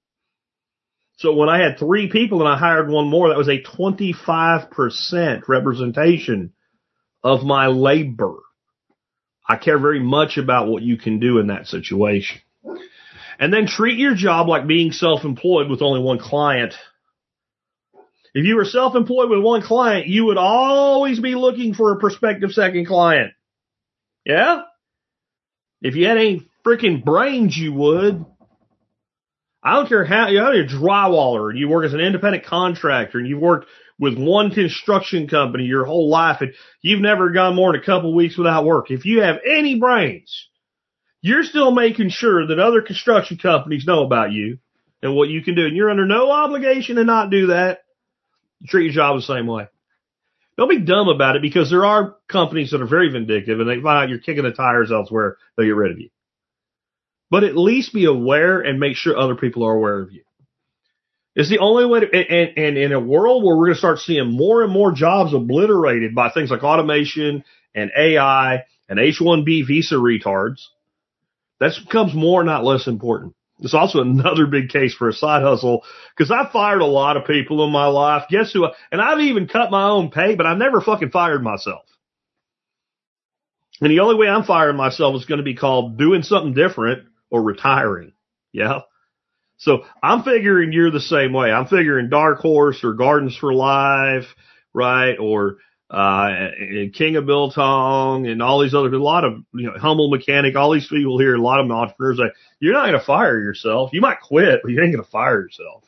So when I had 3 people and I hired one more, that was a 25% representation of my labor. I care very much about what you can do in that situation. And then treat your job like being self-employed with only one client. If you were self-employed with one client, you would always be looking for a prospective second client. Yeah? If you had any freaking brains, you would. I don't care how you're a drywaller and you work as an independent contractor and you've worked with one construction company your whole life and you've never gone more than a couple weeks without work. If you have any brains, you're still making sure that other construction companies know about you and what you can do. And you're under no obligation to not do that. You treat your job the same way. Don't be dumb about it because there are companies that are very vindictive and they find out you're kicking the tires elsewhere, they'll get rid of you. But at least be aware and make sure other people are aware of you. It's the only way to, and in a world where we're going to start seeing more and more jobs obliterated by things like automation and AI and H-1B visa retards, that becomes more, not less important. It's also another big case for a side hustle because I've fired a lot of people in my life. Guess who? And I've even cut my own pay, but I've never fucking fired myself. And the only way I'm firing myself is going to be called doing something different or retiring. Yeah. So I'm figuring you're the same way. I'm figuring Dark Horse or Gardens for Life, right? Or King of Biltong and all these other, a lot of, Humble Mechanic, all these people here, a lot of entrepreneurs, you're not going to fire yourself. You might quit, but you ain't going to fire yourself.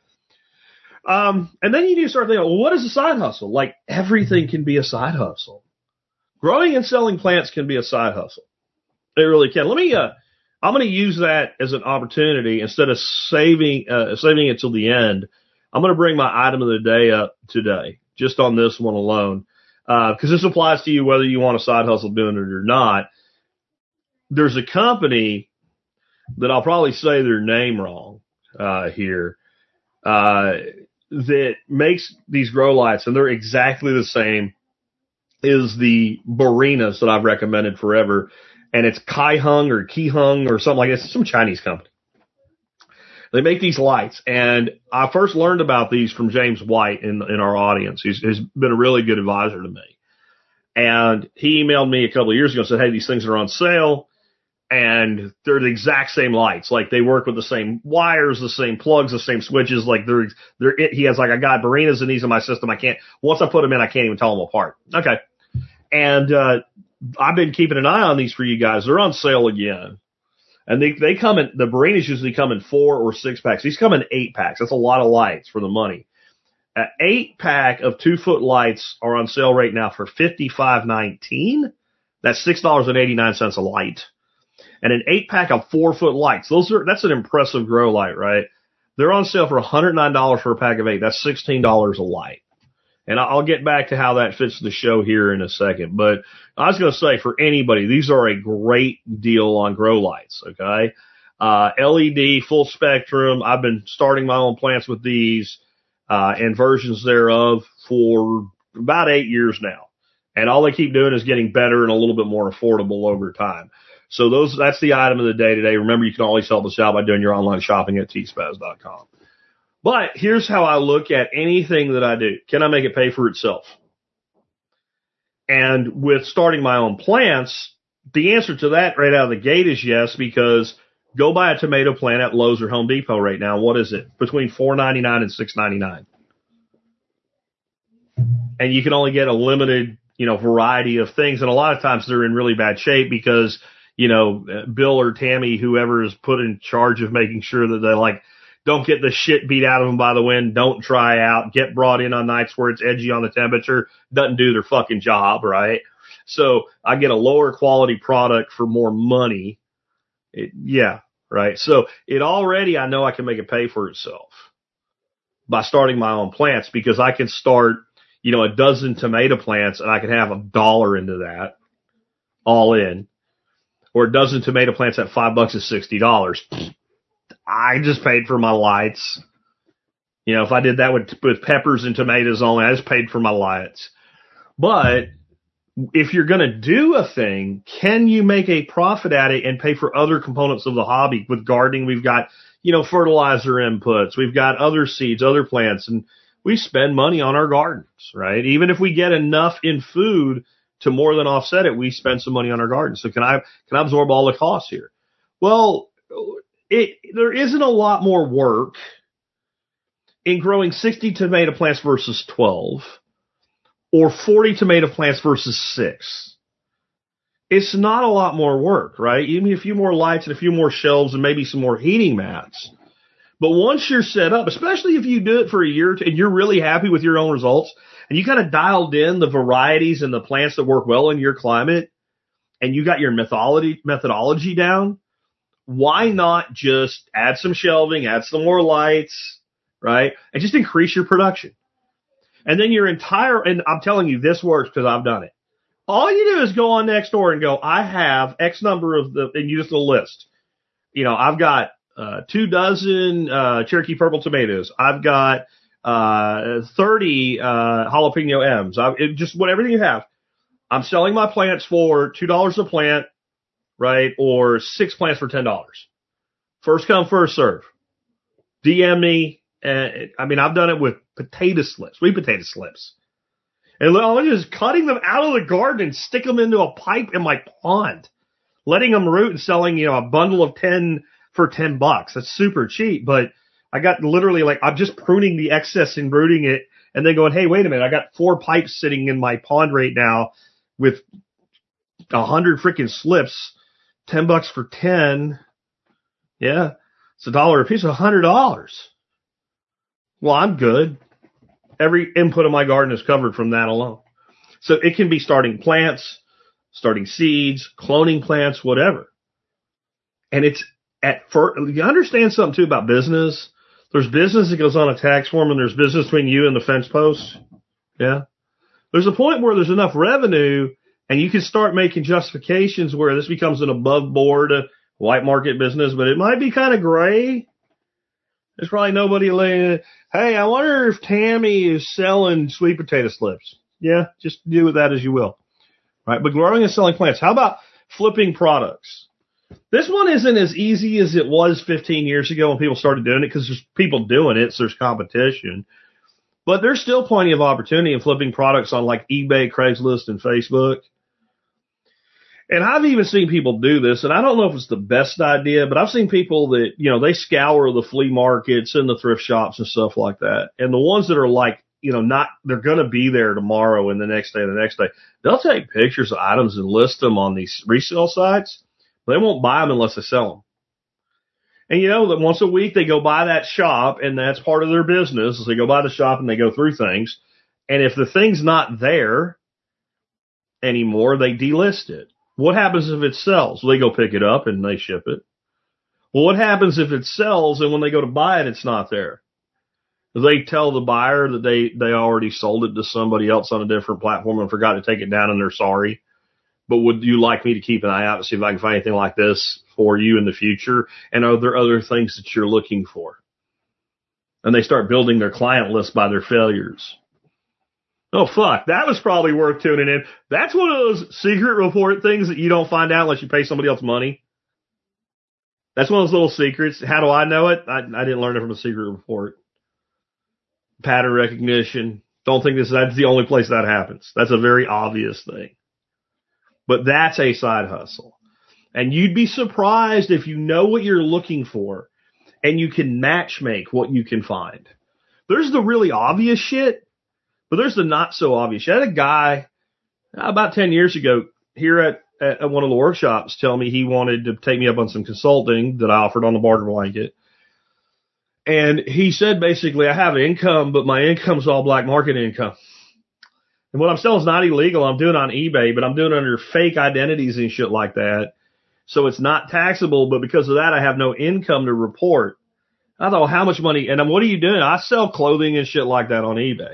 And then you need to start thinking, well, what is a side hustle? Like everything can be a side hustle. Growing and selling plants can be a side hustle. It really can. I'm going to use that as an opportunity instead of saving it till the end. I'm going to bring my item of the day up today, just on this one alone, because this applies to you whether you want a side hustle doing it or not. There's a company that I'll probably say their name wrong here that makes these grow lights, and they're exactly the same as the Barinas that I've recommended forever. And it's Kai-Hung or Ki-Hung or something like that. It's some Chinese company. They make these lights. And I first learned about these from James White in our audience. He's been a really good advisor to me. And he emailed me a couple of years ago and said, hey, these things are on sale. And they're the exact same lights. Like they work with the same wires, the same plugs, the same switches. Like he has like, I got Barinas and these in my system. Once I put them in, I can't even tell them apart. Okay. And, I've been keeping an eye on these for you guys. They're on sale again. And they come in, the Barinas usually come in 4 or 6 packs. These come in 8 packs. That's a lot of lights for the money. An 8-pack of 2-foot lights are on sale right now for $55.19. That's $6.89 a light. And an 8-pack of 4-foot lights. That's an impressive grow light, right? They're on sale for $109 for a pack of 8. That's $16 a light. And I'll get back to how that fits the show here in a second. But I was going to say, for anybody, these are a great deal on grow lights, okay? LED, full spectrum. I've been starting my own plants with these and versions thereof for about 8 years now. And all they keep doing is getting better and a little bit more affordable over time. So that's the item of the day today. Remember, you can always help us out by doing your online shopping at tspaz.com. But here's how I look at anything that I do. Can I make it pay for itself? And with starting my own plants, the answer to that right out of the gate is yes, because go buy a tomato plant at Lowe's or Home Depot right now. What is it? Between $4.99 and $6.99. and you can only get a limited, variety of things. And a lot of times they're in really bad shape because, Bill or Tammy, whoever is put in charge of making sure that they don't get the shit beat out of them by the wind, don't dry out, get brought in on nights where it's edgy on the temperature, doesn't do their fucking job, right? So I get a lower quality product for more money. Right. So I know I can make it pay for itself by starting my own plants, because I can start, a dozen tomato plants and I can have $1 into that all in, or a dozen tomato plants at $5 is $60. I just paid for my lights. If I did that with peppers and tomatoes only, I just paid for my lights. But if you're going to do a thing, can you make a profit at it and pay for other components of the hobby? With gardening, we've got, fertilizer inputs. We've got other seeds, other plants, and we spend money on our gardens, right? Even if we get enough in food to more than offset it, we spend some money on our gardens. So can I absorb all the costs here? Well, there isn't a lot more work in growing 60 tomato plants versus 12. Or 40 tomato plants versus 6. It's not a lot more work, right? Even a few more lights and a few more shelves and maybe some more heating mats. But once you're set up, especially if you do it for a year or two and you're really happy with your own results and you kind of dialed in the varieties and the plants that work well in your climate and you got your methodology down, why not just add some shelving, add some more lights, right? And just increase your production. And then and I'm telling you, this works because I've done it. All you do is go on Nextdoor and go, I have X number and use the list. I've got 2 dozen Cherokee Purple tomatoes. I've got 30 jalapeno M's. Just whatever you have. I'm selling my plants for $2 a plant, right? Or 6 plants for $10. First come, first serve. DM me. I've done it with sweet potato slips. And I'm just cutting them out of the garden and stick them into a pipe in my pond, letting them root and selling, a bundle of 10 for $10. That's super cheap, but I got literally I'm just pruning the excess and rooting it and then going, hey, wait a minute. I got 4 pipes sitting in my pond right now with 100 freaking slips, $10 for 10. Yeah. It's $1 a piece, $100. Well, I'm good. Every input of my garden is covered from that alone. So it can be starting plants, starting seeds, cloning plants, whatever. And it's you understand something too about business. There's business that goes on a tax form and there's business between you and the fence post. Yeah. There's a point where there's enough revenue and you can start making justifications where this becomes an above board white market business, but it might be kind of gray. There's probably nobody laying, hey, I wonder if Tammy is selling sweet potato slips. Yeah, just do with that as you will. Right? But growing and selling plants. How about flipping products? This one isn't as easy as it was 15 years ago when people started doing it because there's people doing it, so there's competition. But there's still plenty of opportunity in flipping products on eBay, Craigslist, and Facebook. And I've even seen people do this, and I don't know if it's the best idea, but I've seen people that, they scour the flea markets and the thrift shops and stuff like that. And the ones that are they're going to be there tomorrow and the next day, they'll take pictures of items and list them on these resale sites. They won't buy them unless they sell them. And that once a week they go by that shop, and that's part of their business. Is they go by the shop and they go through things. And if the thing's not there anymore, they delist it. What happens if it sells? Well, they go pick it up and they ship it. Well, what happens if it sells and when they go to buy it, it's not there? They tell the buyer that they already sold it to somebody else on a different platform and forgot to take it down and they're sorry. But would you like me to keep an eye out to see if I can find anything like this for you in the future? And are there other things that you're looking for? And they start building their client list by their failures. Oh, fuck. That was probably worth tuning in. That's one of those secret report things that you don't find out unless you pay somebody else money. That's one of those little secrets. How do I know it? I didn't learn it from a secret report. Pattern recognition. Don't think that's the only place that happens. That's a very obvious thing. But that's a side hustle. And you'd be surprised if you know what you're looking for and you can match make what you can find. There's the really obvious shit. But there's the not so obvious. I had a guy about 10 years ago here at one of the workshops tell me he wanted to take me up on some consulting that I offered on the barter blanket. And he said, basically, I have income, but my income's all black market income. And what I'm selling is not illegal. I'm doing it on eBay, but I'm doing it under fake identities and shit like that. So it's not taxable, but because of that, I have no income to report. I thought, well, how much money? And what are you doing? I sell clothing and shit like that on eBay.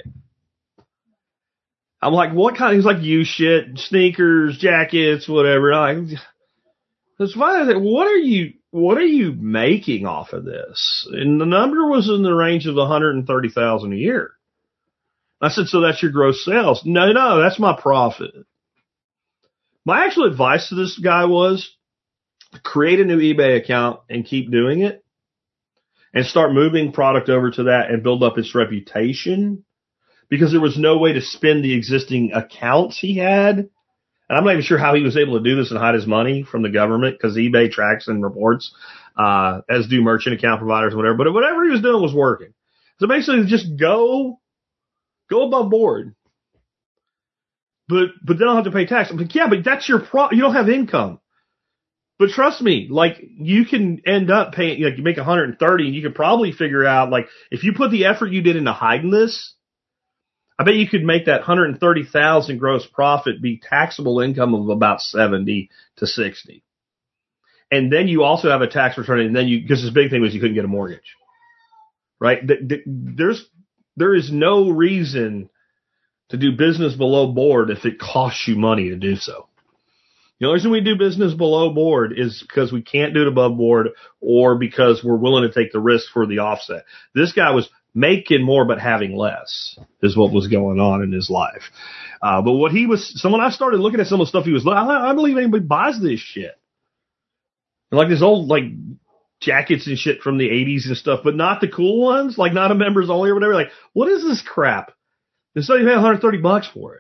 I'm like, what kind? He's like, used shit, sneakers, jackets, whatever. It's fine. What are you making off of this? And the number was in the range of $130,000 a year. I said, so that's your gross sales? No, that's my profit. My actual advice to this guy was create a new eBay account and keep doing it and start moving product over to that and build up its reputation, because there was no way to spend the existing accounts he had. And I'm not even sure how he was able to do this and hide his money from the government, because eBay tracks and reports, as do merchant account providers and whatever. But whatever he was doing was working. So basically just go above board. But then I'll have to pay tax. I'm like, yeah, but that's your you don't have income. But trust me, like, you can end up paying, like, you make 130 and you could probably figure out, like, if you put the effort you did into hiding this, I bet you could make that 130,000 gross profit be taxable income of about 70 to 60. And then you also have a tax return, and then because this big thing was you couldn't get a mortgage, right? There is no reason to do business below board if it costs you money to do so. The only reason we do business below board is because we can't do it above board, or because we're willing to take the risk for the offset. This guy was making more but having less is what was going on in his life. But so when I started looking at some of the stuff he was, I believe anybody buys this shit. Like this old, like, jackets and shit from the 80s and stuff, but not the cool ones, like not a members only or whatever. Like, what is this crap? Instead you pay $130 for it.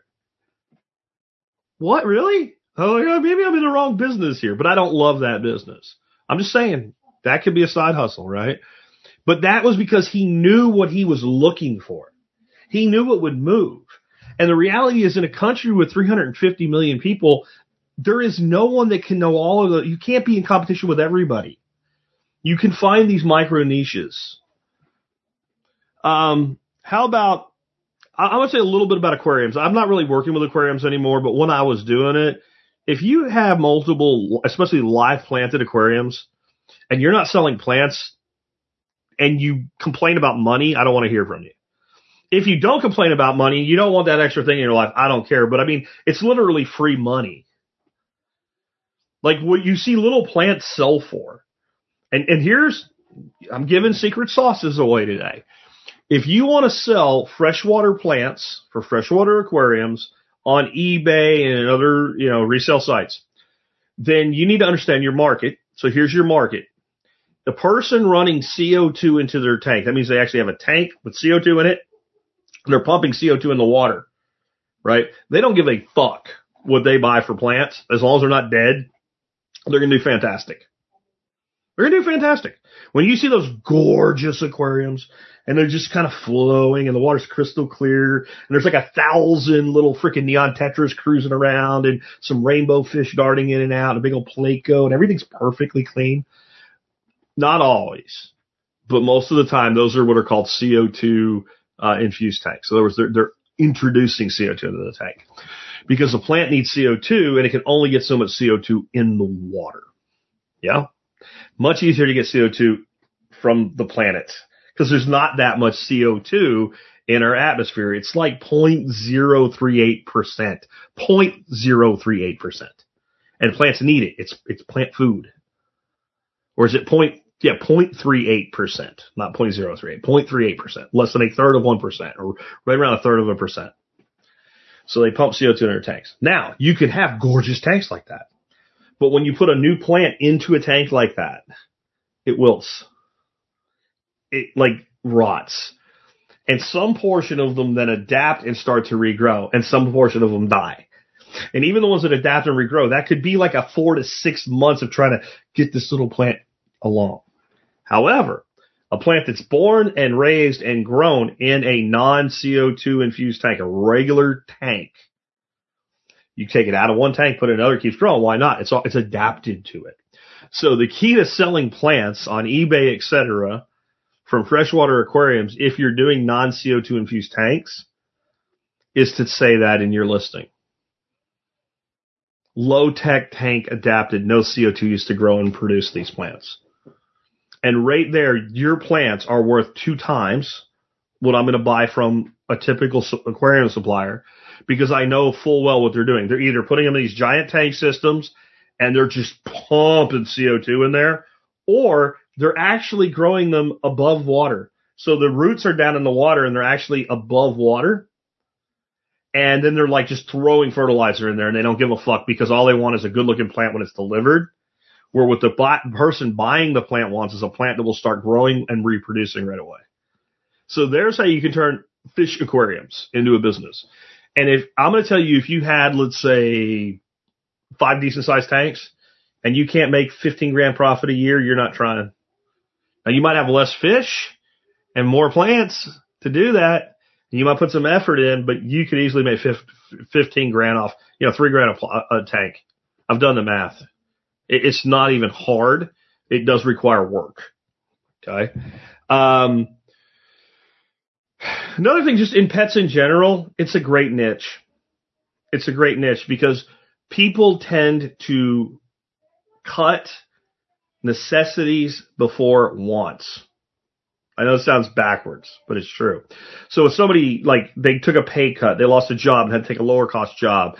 What, really? Oh, yeah, maybe I'm in the wrong business here, but I don't love that business. I'm just saying that could be a side hustle, right? But that was because he knew what he was looking for. He knew what would move. And the reality is, in a country with 350 million people, there is no one that can know all of the, you can't be in competition with everybody. You can find these micro niches. How about, I want to say a little bit about aquariums. I'm not really working with aquariums anymore, but when I was doing it, if you have multiple, especially live planted aquariums, and you're not selling plants and you complain about money, I don't want to hear from you. If you don't complain about money, you don't want that extra thing in your life, I don't care. But I mean, it's literally free money. Like what you see little plants sell for. And I'm giving secret sauces away today. If you want to sell freshwater plants for freshwater aquariums on eBay and other, resale sites, then you need to understand your market. So here's your market. The person running CO2 into their tank, that means they actually have a tank with CO2 in it, and they're pumping CO2 in the water, right? They don't give a fuck what they buy for plants. As long as they're not dead, they're going to do fantastic. They're going to do fantastic. When you see those gorgeous aquariums and they're just kind of flowing and the water's crystal clear and there's like 1,000 little freaking neon tetras cruising around and some rainbow fish darting in and out and a big old Placo and everything's perfectly clean. Not always, but most of the time those are what are called CO2 infused tanks. In other words, they're introducing CO2 into the tank because the plant needs CO2 and it can only get so much CO2 in the water. Yeah. Much easier to get CO2 from the planet because there's not that much CO2 in our atmosphere. It's like 0.038%, 0.038%. And plants need it. It's plant food. Or is it 0.38%, not 0.038, 0.38%, less than a third of 1%, or right around a third of 1%. So they pump CO2 in their tanks. Now, you can have gorgeous tanks like that. But when you put a new plant into a tank like that, it wilts. It like rots. And some portion of them then adapt and start to regrow, and some portion of them die. And even the ones that adapt and regrow, that could be like a 4 to 6 months of trying to get this little plant along. However, A plant that's born and raised and grown in a non-CO2 infused tank, a regular tank. You take it out of one tank, put it in another, keeps growing. Why not? It's adapted to it. So the key to selling plants on eBay, etc., from freshwater aquariums, if you're doing non-CO2 infused tanks, is to say that in your listing. Low-tech tank adapted, no CO2 used to grow and produce these plants. And right there, your plants are worth 2 times what I'm going to buy from a typical aquarium supplier, because I know full well what they're doing. They're either putting them in these giant tank systems and they're just pumping CO2 in there, or they're actually growing them above water. So the roots are down in the water and they're actually above water. And then they're like just throwing fertilizer in there and they don't give a fuck because all they want is a good looking plant when it's delivered. Where what the person buying the plant wants is a plant that will start growing and reproducing right away. So there's how you can turn fish aquariums into a business. And if I'm going to tell you, if you had, let's say, 5 decent sized tanks and you can't make 15 grand profit a year, you're not trying. Now you might have less fish and more plants to do that. You might put some effort in, but you could easily make 15 grand off, $3 grand a tank. I've done the math. It's not even hard. It does require work. Okay. Another thing, just in pets in general, it's a great niche. It's a great niche because people tend to cut necessities before wants. I know it sounds backwards, but it's true. So if somebody, like, they took a pay cut, they lost a job and had to take a lower cost job,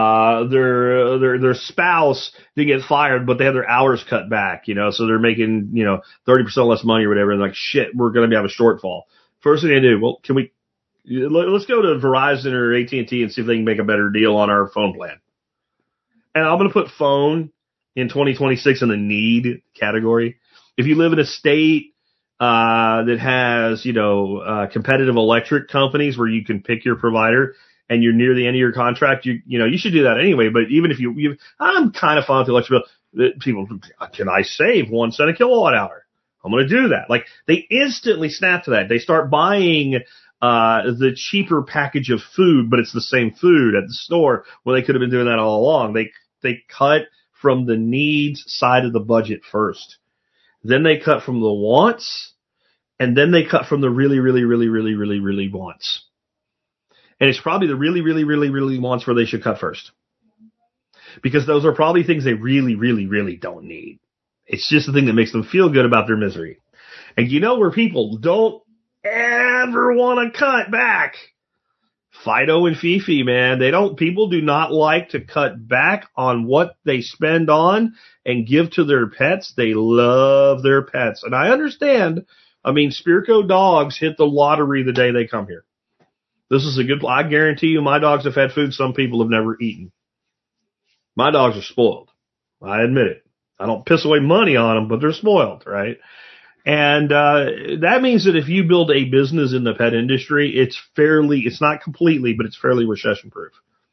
their spouse didn't get fired, but they had their hours cut back, so they're making, 30% less money or whatever, and like, shit, we're going to have a shortfall. First thing they do, well, let's go to Verizon or AT&T and see if they can make a better deal on our phone plan. And I'm going to put phone in 2026 in the need category. If you live in a state that has, competitive electric companies where you can pick your provider and you're near the end of your contract, you should do that anyway. But even if I'm kind of fine with the electric bill. People, can I save 1 cent a kilowatt hour? I'm going to do that. Like, they instantly snap to that. They start buying the cheaper package of food, but it's the same food at the store where they could have been doing that all along. They cut from the needs side of the budget first. Then they cut from the wants, and then they cut from the really, really, really, really, really, really wants. And it's probably the really, really, really, really wants where they should cut first. Because those are probably things they really, really, really don't need. It's just the thing that makes them feel good about their misery. And where people don't ever want to cut back? Fido and Fifi, man. People do not like to cut back on what they spend on and give to their pets. They love their pets. And I understand. Spirko dogs hit the lottery the day they come here. This is I guarantee you my dogs have had food some people have never eaten. My dogs are spoiled. I admit it. I don't piss away money on them, but they're spoiled, right? And that means that if you build a business in the pet industry, it's not completely, but it's fairly recession-proof.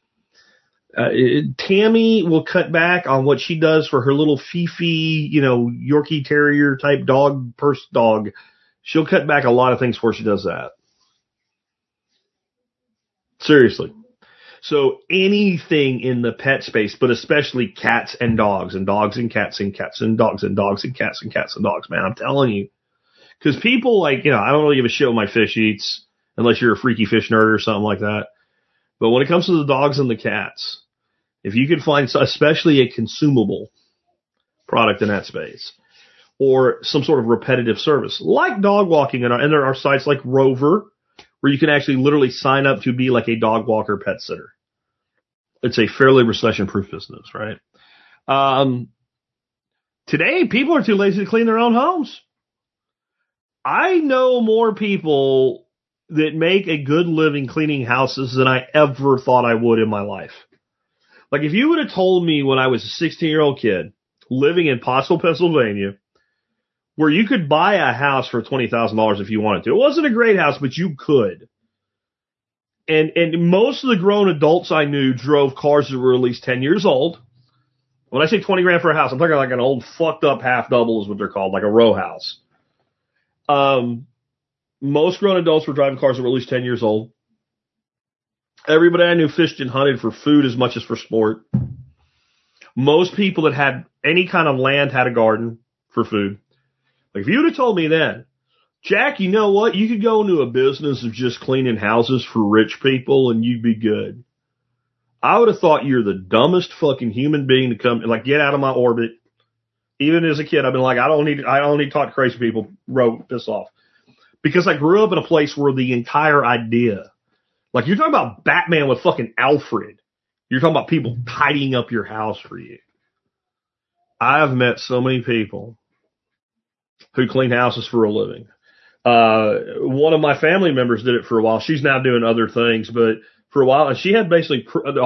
Tammy will cut back on what she does for her little Fifi, Yorkie Terrier type dog, purse dog. She'll cut back a lot of things before she does that. Seriously. So anything in the pet space, but especially cats and dogs and dogs and cats and cats and dogs and dogs and cats and cats and dogs, man, I'm telling you. Because people I don't really give a shit what my fish eats unless you're a freaky fish nerd or something like that. But when it comes to the dogs and the cats, if you can find especially a consumable product in that space or some sort of repetitive service like dog walking, and there are sites like Rover where you can actually literally sign up to be like a dog walker pet sitter. It's a fairly recession-proof business, right? Today, people are too lazy to clean their own homes. I know more people that make a good living cleaning houses than I ever thought I would in my life. Like, if you would have told me when I was a 16-year-old kid living in Pottsville, Pennsylvania, where you could buy a house for $20,000 if you wanted to. It wasn't a great house, but you could. And most of the grown adults I knew drove cars that were at least 10 years old. When I say 20 grand for a house, I'm talking like an old fucked up half double is what they're called, like a row house. Most grown adults were driving cars that were at least 10 years old. Everybody I knew fished and hunted for food as much as for sport. Most people that had any kind of land had a garden for food. Like if you would have told me then, Jack, you know what? You could go into a business of just cleaning houses for rich people and you'd be good. I would have thought you're the dumbest fucking human being to come, like, get out of my orbit. Even as a kid, I've been like, I don't need to talk to crazy people. Piss off. Because I grew up in a place where the entire idea, like you're talking about Batman with fucking Alfred. You're talking about people tidying up your house for you. I've met so many people who clean houses for a living. One of my family members did it for a while. She's now doing other things, but for a while, and she had basically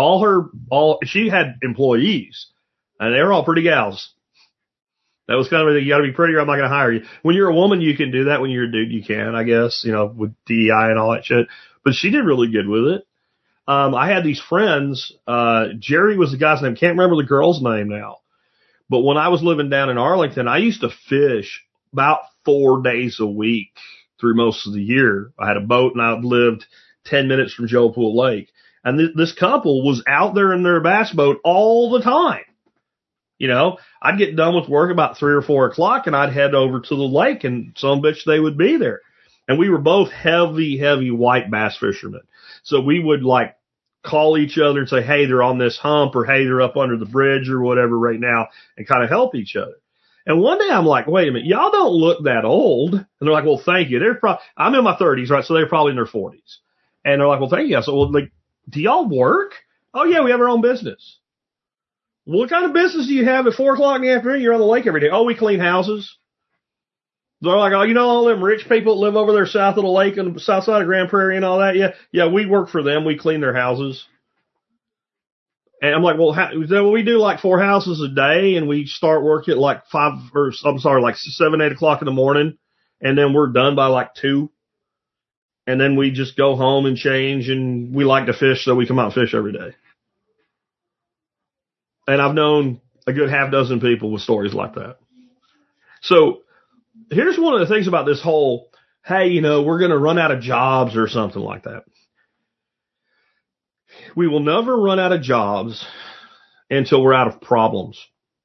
she had employees, and they were all pretty gals. That was kind of, you got to be pretty or I'm not going to hire you. When you're a woman, you can do that. When you're a dude, you can, I guess, with DEI and all that shit. But she did really good with it. I had these friends. Jerry was the guy's name. Can't remember the girl's name now. But when I was living down in Arlington, I used to fish about 4 days a week through most of the year. I had a boat and I lived 10 minutes from Joe Pool Lake. And this couple was out there in their bass boat all the time. I'd get done with work about 3 or 4 o'clock and I'd head over to the lake and some bitch they would be there. And we were both heavy, heavy white bass fishermen. So we would like call each other and say, hey, they're on this hump, or hey, they're up under the bridge or whatever right now, and kind of help each other. And one day I'm like, wait a minute, y'all don't look that old. And they're like, well, thank you. I'm in my 30s, right? So they're probably in their 40s. And they're like, well, thank you. So, well, like, do y'all work? Oh yeah, we have our own business. What kind of business do you have at 4 o'clock in the afternoon? You're on the lake every day. Oh, we clean houses. They're like, oh, all them rich people that live over there south of the lake and south side of Grand Prairie and all that. Yeah, we work for them. We clean their houses. And I'm like, well, we do like 4 houses a day, and we start work at like 7, 8 o'clock in the morning, and then we're done by like 2. And then we just go home and change, and we like to fish, so we come out and fish every day. And I've known a good half dozen people with stories like that. So here's one of the things about this whole, hey, we're going to run out of jobs or something like that. We will never run out of jobs until we're out of problems.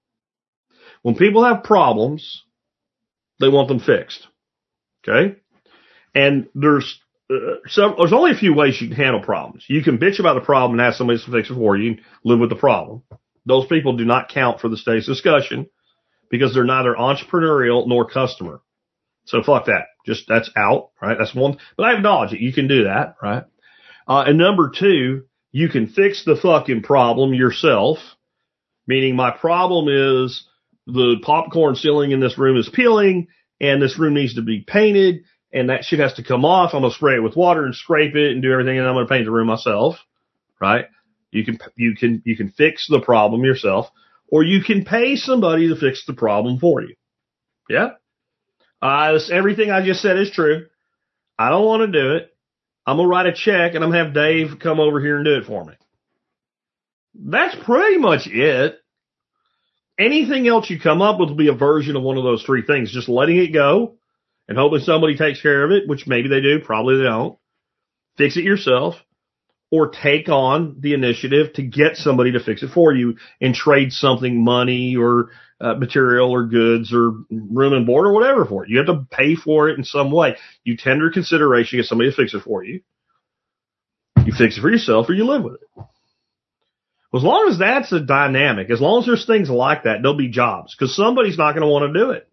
When people have problems, they want them fixed. Okay? And there's only a few ways you can handle problems. You can bitch about the problem and ask somebody to fix it for you and live with the problem. Those people do not count for the today's discussion because they're neither entrepreneurial nor customer. So fuck that. That's out, right? That's one. But I acknowledge it. You can do that, right? And number 2, you can fix the fucking problem yourself. Meaning my problem is the popcorn ceiling in this room is peeling and this room needs to be painted and that shit has to come off. I'm going to spray it with water and scrape it and do everything, and I'm going to paint the room myself, right? You can fix the problem yourself, or you can pay somebody to fix the problem for you. Yeah? Everything I just said is true. I don't want to do it. I'm going to write a check and I'm going to have Dave come over here and do it for me. That's pretty much it. Anything else you come up with will be a version of one of those 3 things. Just letting it go and hoping somebody takes care of it, which maybe they do, probably they don't. Fix it yourself. Or take on the initiative to get somebody to fix it for you and trade something, money or material or goods or room and board or whatever for it. You have to pay for it in some way. You tender consideration, get somebody to fix it for you. You fix it for yourself or you live with it. As long as that's a dynamic, as long as there's things like that, there'll be jobs because somebody's not going to want to do it.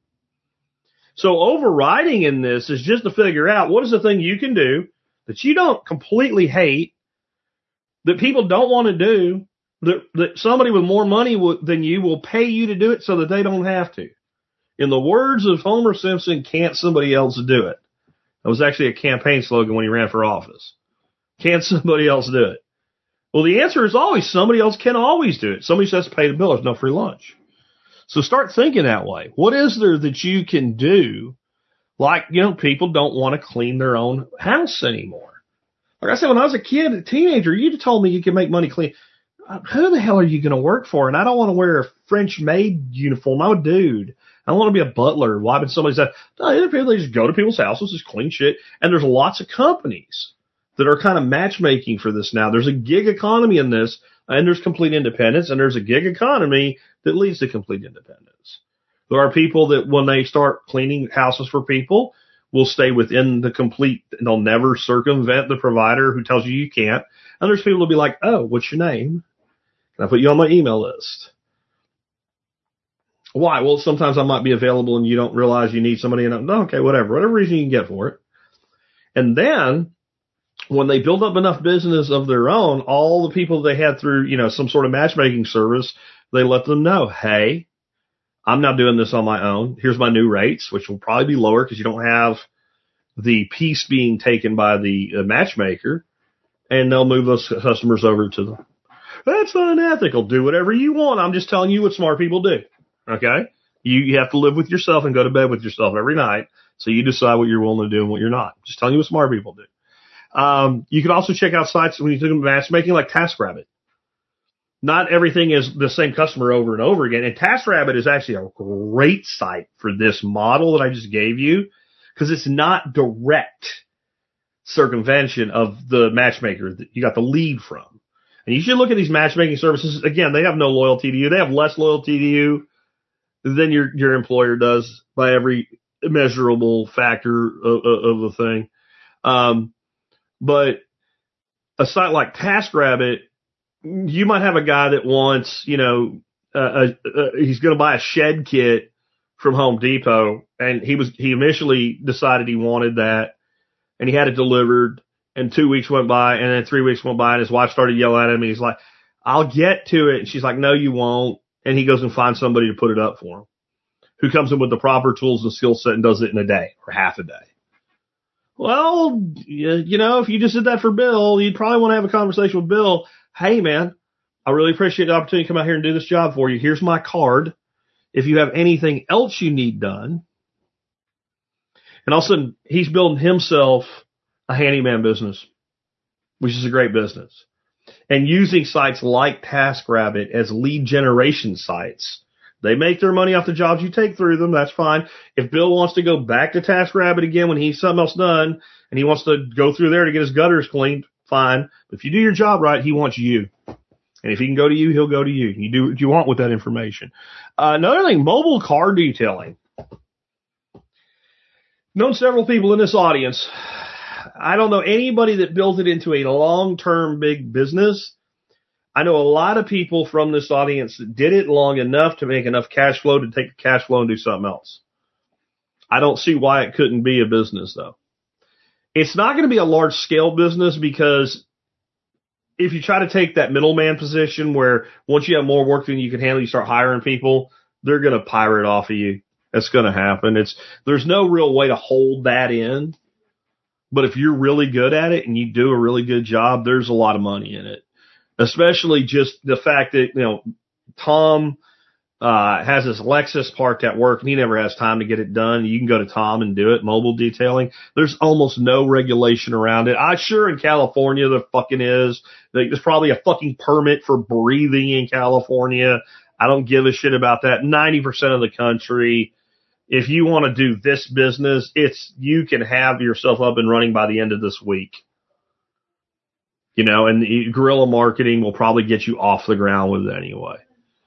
So overriding in this is just to figure out what is the thing you can do that you don't completely hate, that people don't want to do, that somebody with more money than you will pay you to do it so that they don't have to. In the words of Homer Simpson, can't somebody else do it? That was actually a campaign slogan when he ran for office. Can't somebody else do it? Well, the answer is always somebody else can always do it. Somebody just has to pay the bill. There's no free lunch. So start thinking that way. What is there that you can do? Like, people don't want to clean their own house anymore. Like I said, when I was a kid, a teenager, you'd told me you could make money clean. Who the hell are you going to work for? And I don't want to wear a French maid uniform. I'm a dude. I don't want to be a butler wiping somebody's ass. No, they just go to people's houses, just clean shit. And there's lots of companies that are kind of matchmaking for this now. There's a gig economy in this, and there's complete independence, and there's a gig economy that leads to complete independence. There are people that when they start cleaning houses for people will stay within the complete, they'll never circumvent the provider who tells you can't. And there's people who'll be like, oh, what's your name? Can I put you on my email list? Why? Well, sometimes I might be available and you don't realize you need somebody. And okay, whatever reason you can get for it. And then when they build up enough business of their own, all the people they had through, some sort of matchmaking service, they let them know, hey, I'm not doing this on my own. Here's my new rates, which will probably be lower because you don't have the piece being taken by the matchmaker, and they'll move those customers over to them. That's not unethical. Do whatever you want. I'm just telling you what smart people do. Okay? You have to live with yourself and go to bed with yourself every night, so you decide what you're willing to do and what you're not. Just telling you what smart people do. You can also check out sites when you do matchmaking like TaskRabbit. Not everything is the same customer over and over again. And TaskRabbit is actually a great site for this model that I just gave you because it's not direct circumvention of the matchmaker that you got the lead from. And you should look at these matchmaking services. Again, they have no loyalty to you. They have less loyalty to you than your employer does by every measurable factor of the thing. But a site like TaskRabbit, you might have a guy that wants, he's going to buy a shed kit from Home Depot, and he initially decided he wanted that, and he had it delivered, and 2 weeks went by, and then 3 weeks went by, and his wife started yelling at him, and he's like, I'll get to it. And she's like, no, you won't. And he goes and finds somebody to put it up for him, who comes in with the proper tools and skill set and does it in a day or half a day. Well, if you just did that for Bill, you'd probably want to have a conversation with Bill. Hey, man, I really appreciate the opportunity to come out here and do this job for you. Here's my card. If you have anything else you need done. And all of a sudden, he's building himself a handyman business, which is a great business. And using sites like TaskRabbit as lead generation sites. They make their money off the jobs you take through them. That's fine. If Bill wants to go back to TaskRabbit again when he's something else done and he wants to go through there to get his gutters cleaned, fine. But if you do your job right, he wants you. And if he can go to you, he'll go to you. You do what you want with that information. Another thing, mobile car detailing. Known several people in this audience. I don't know anybody that built it into a long-term big business. I know a lot of people from this audience that did it long enough to make enough cash flow to take the cash flow and do something else. I don't see why it couldn't be a business, though. It's not going to be a large-scale business because if you try to take that middleman position where once you have more work than you can handle, you start hiring people, they're going to pirate off of you. That's going to happen. There's no real way to hold that in. But if you're really good at it and you do a really good job, there's a lot of money in it. Especially just the fact that, Tom has his Lexus parked at work and he never has time to get it done. You can go to Tom and do it, mobile detailing. There's almost no regulation around it. I'm sure in California there fucking is. There's probably a fucking permit for breathing in California. I don't give a shit about that. 90% of the country, if you want to do this business, you can have yourself up and running by the end of this week. And the guerrilla marketing will probably get you off the ground with it anyway.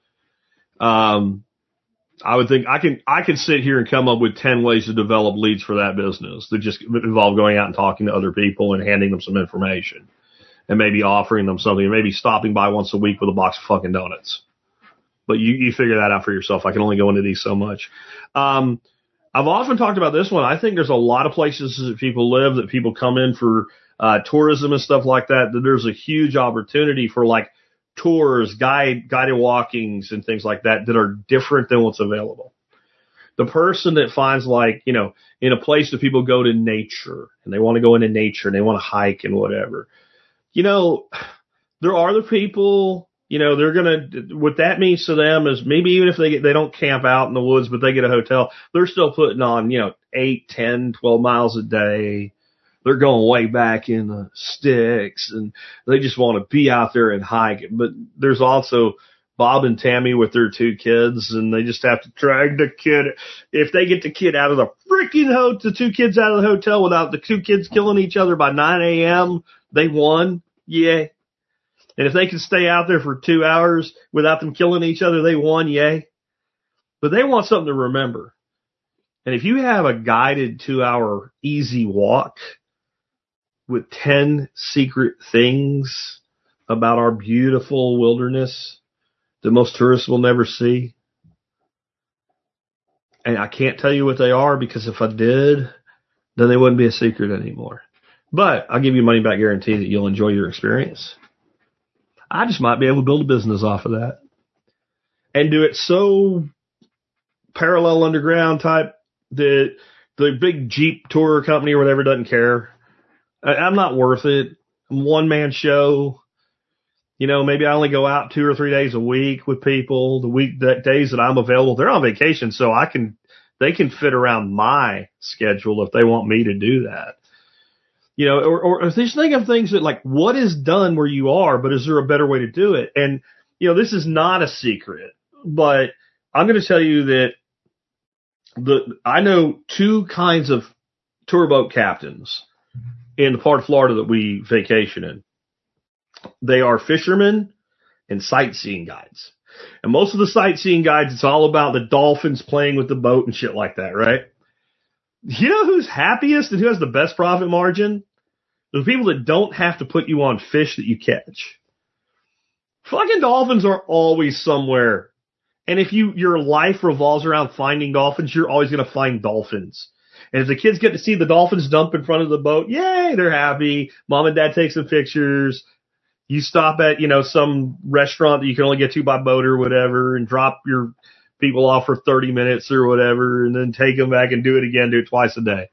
I would think I can sit here and come up with 10 ways to develop leads for that business that just involve going out and talking to other people and handing them some information and maybe offering them something and maybe stopping by once a week with a box of fucking donuts. But you figure that out for yourself. I can only go into these so much. I've often talked about this one. I think there's a lot of places that people live that people come in for tourism and stuff like that, that there's a huge opportunity for like tours, guided walkings and things like that are different than what's available. The person that finds in a place that people go to nature and they want to go into nature and they want to hike and whatever, there are the people, they're going to, what that means to them is maybe even if they don't camp out in the woods, but they get a hotel, they're still putting on, 8, 10, 12 miles a day. They're going way back in the sticks and they just want to be out there and hike. But there's also Bob and Tammy with their 2 kids, and they just have to drag the kid. If they get the kid out of the freaking the 2 kids out of the hotel without the 2 kids killing each other by 9 a.m., they won. Yay. And if they can stay out there for 2 hours without them killing each other, they won. Yay. But they want something to remember. And if you have a guided 2-hour easy walk with 10 secret things about our beautiful wilderness that most tourists will never see. And I can't tell you what they are, because if I did, then they wouldn't be a secret anymore. But I'll give you a money back guarantee that you'll enjoy your experience. I just might be able to build a business off of that and do it so parallel underground type that the big Jeep tour company or whatever doesn't care. I'm not worth it. I'm one-man show. You know, maybe I only go out 2 or 3 days a week with people. The days that I'm available, they're on vacation, so they can fit around my schedule if they want me to do that. You know, or just think of things that, like, what is done where you are, but is there a better way to do it? And, you know, this is not a secret, but I'm going to tell you that I know 2 kinds of tour boat captains in the part of Florida that we vacation in. They are fishermen and sightseeing guides. And most of the sightseeing guides, it's all about the dolphins playing with the boat and shit like that, right? You know who's happiest and who has the best profit margin? The people that don't have to put you on fish that you catch. Fucking dolphins are always somewhere. And if your life revolves around finding dolphins, you're always going to find dolphins. And if the kids get to see the dolphins dump in front of the boat, yay, they're happy. Mom and dad take some pictures. You stop at, you know, some restaurant that you can only get to by boat or whatever and drop your people off for 30 minutes or whatever and then take them back and do it again, do it twice a day.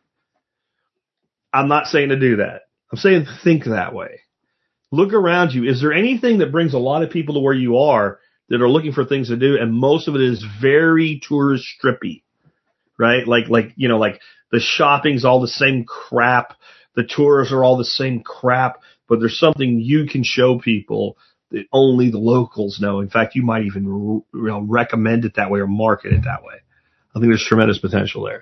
I'm not saying to do that. I'm saying think that way. Look around you. Is there anything that brings a lot of people to where you are that are looking for things to do? And most of it is very tourist strippy, right? Like, you know, like the shopping's all the same crap. The tours are all the same crap, but there's something you can show people that only the locals know. In fact, you might even recommend it that way or market it that way. I think there's tremendous potential there.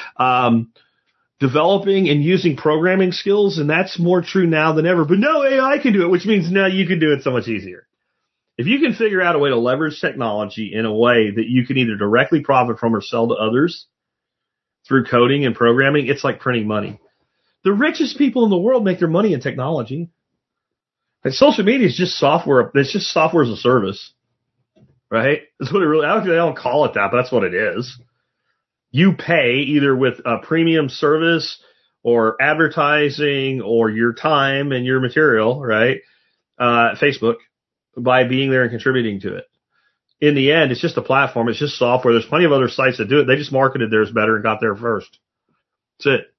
Developing and using programming skills, and that's more true now than ever. But no, AI can do it, which means now you can do it so much easier. If you can figure out a way to leverage technology in a way that you can either directly profit from or sell to others through coding and programming, it's like printing money. The richest people in the world make their money in technology. And social media is just software. It's just software as a service, right? That's what it really, they don't call it that, but that's what it is. You pay either with a premium service or advertising or your time and your material, right? Facebook, by being there and contributing to it. In the end, it's just a platform. It's just software. There's plenty of other sites that do it. They just marketed theirs better and got there first. That's it.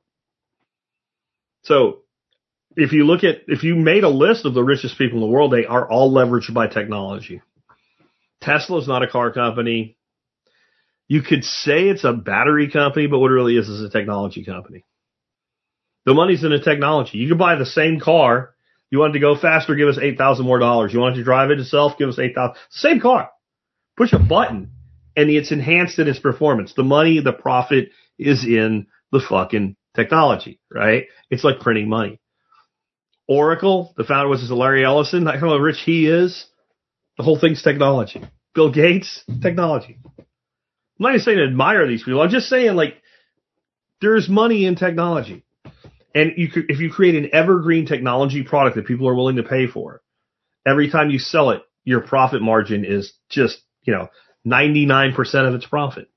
So if you made a list of the richest people in the world, they are all leveraged by technology. Tesla's not a car company. You could say it's a battery company, but what it really is a technology company. The money's in the technology. You can buy the same car. You want it to go faster, give us $8,000 more. You want it to drive it itself, give us $8,000. Same car. Push a button, and it's enhanced in its performance. The money, the profit is in the fucking technology, right? It's like printing money. Oracle, the founder was Larry Ellison. I don't know how rich he is. The whole thing's technology. Bill Gates, technology. I'm not even saying to admire these people. I'm just saying, like, there's money in technology. And if you create an evergreen technology product that people are willing to pay for, every time you sell it, your profit margin is just, 99% of its profit.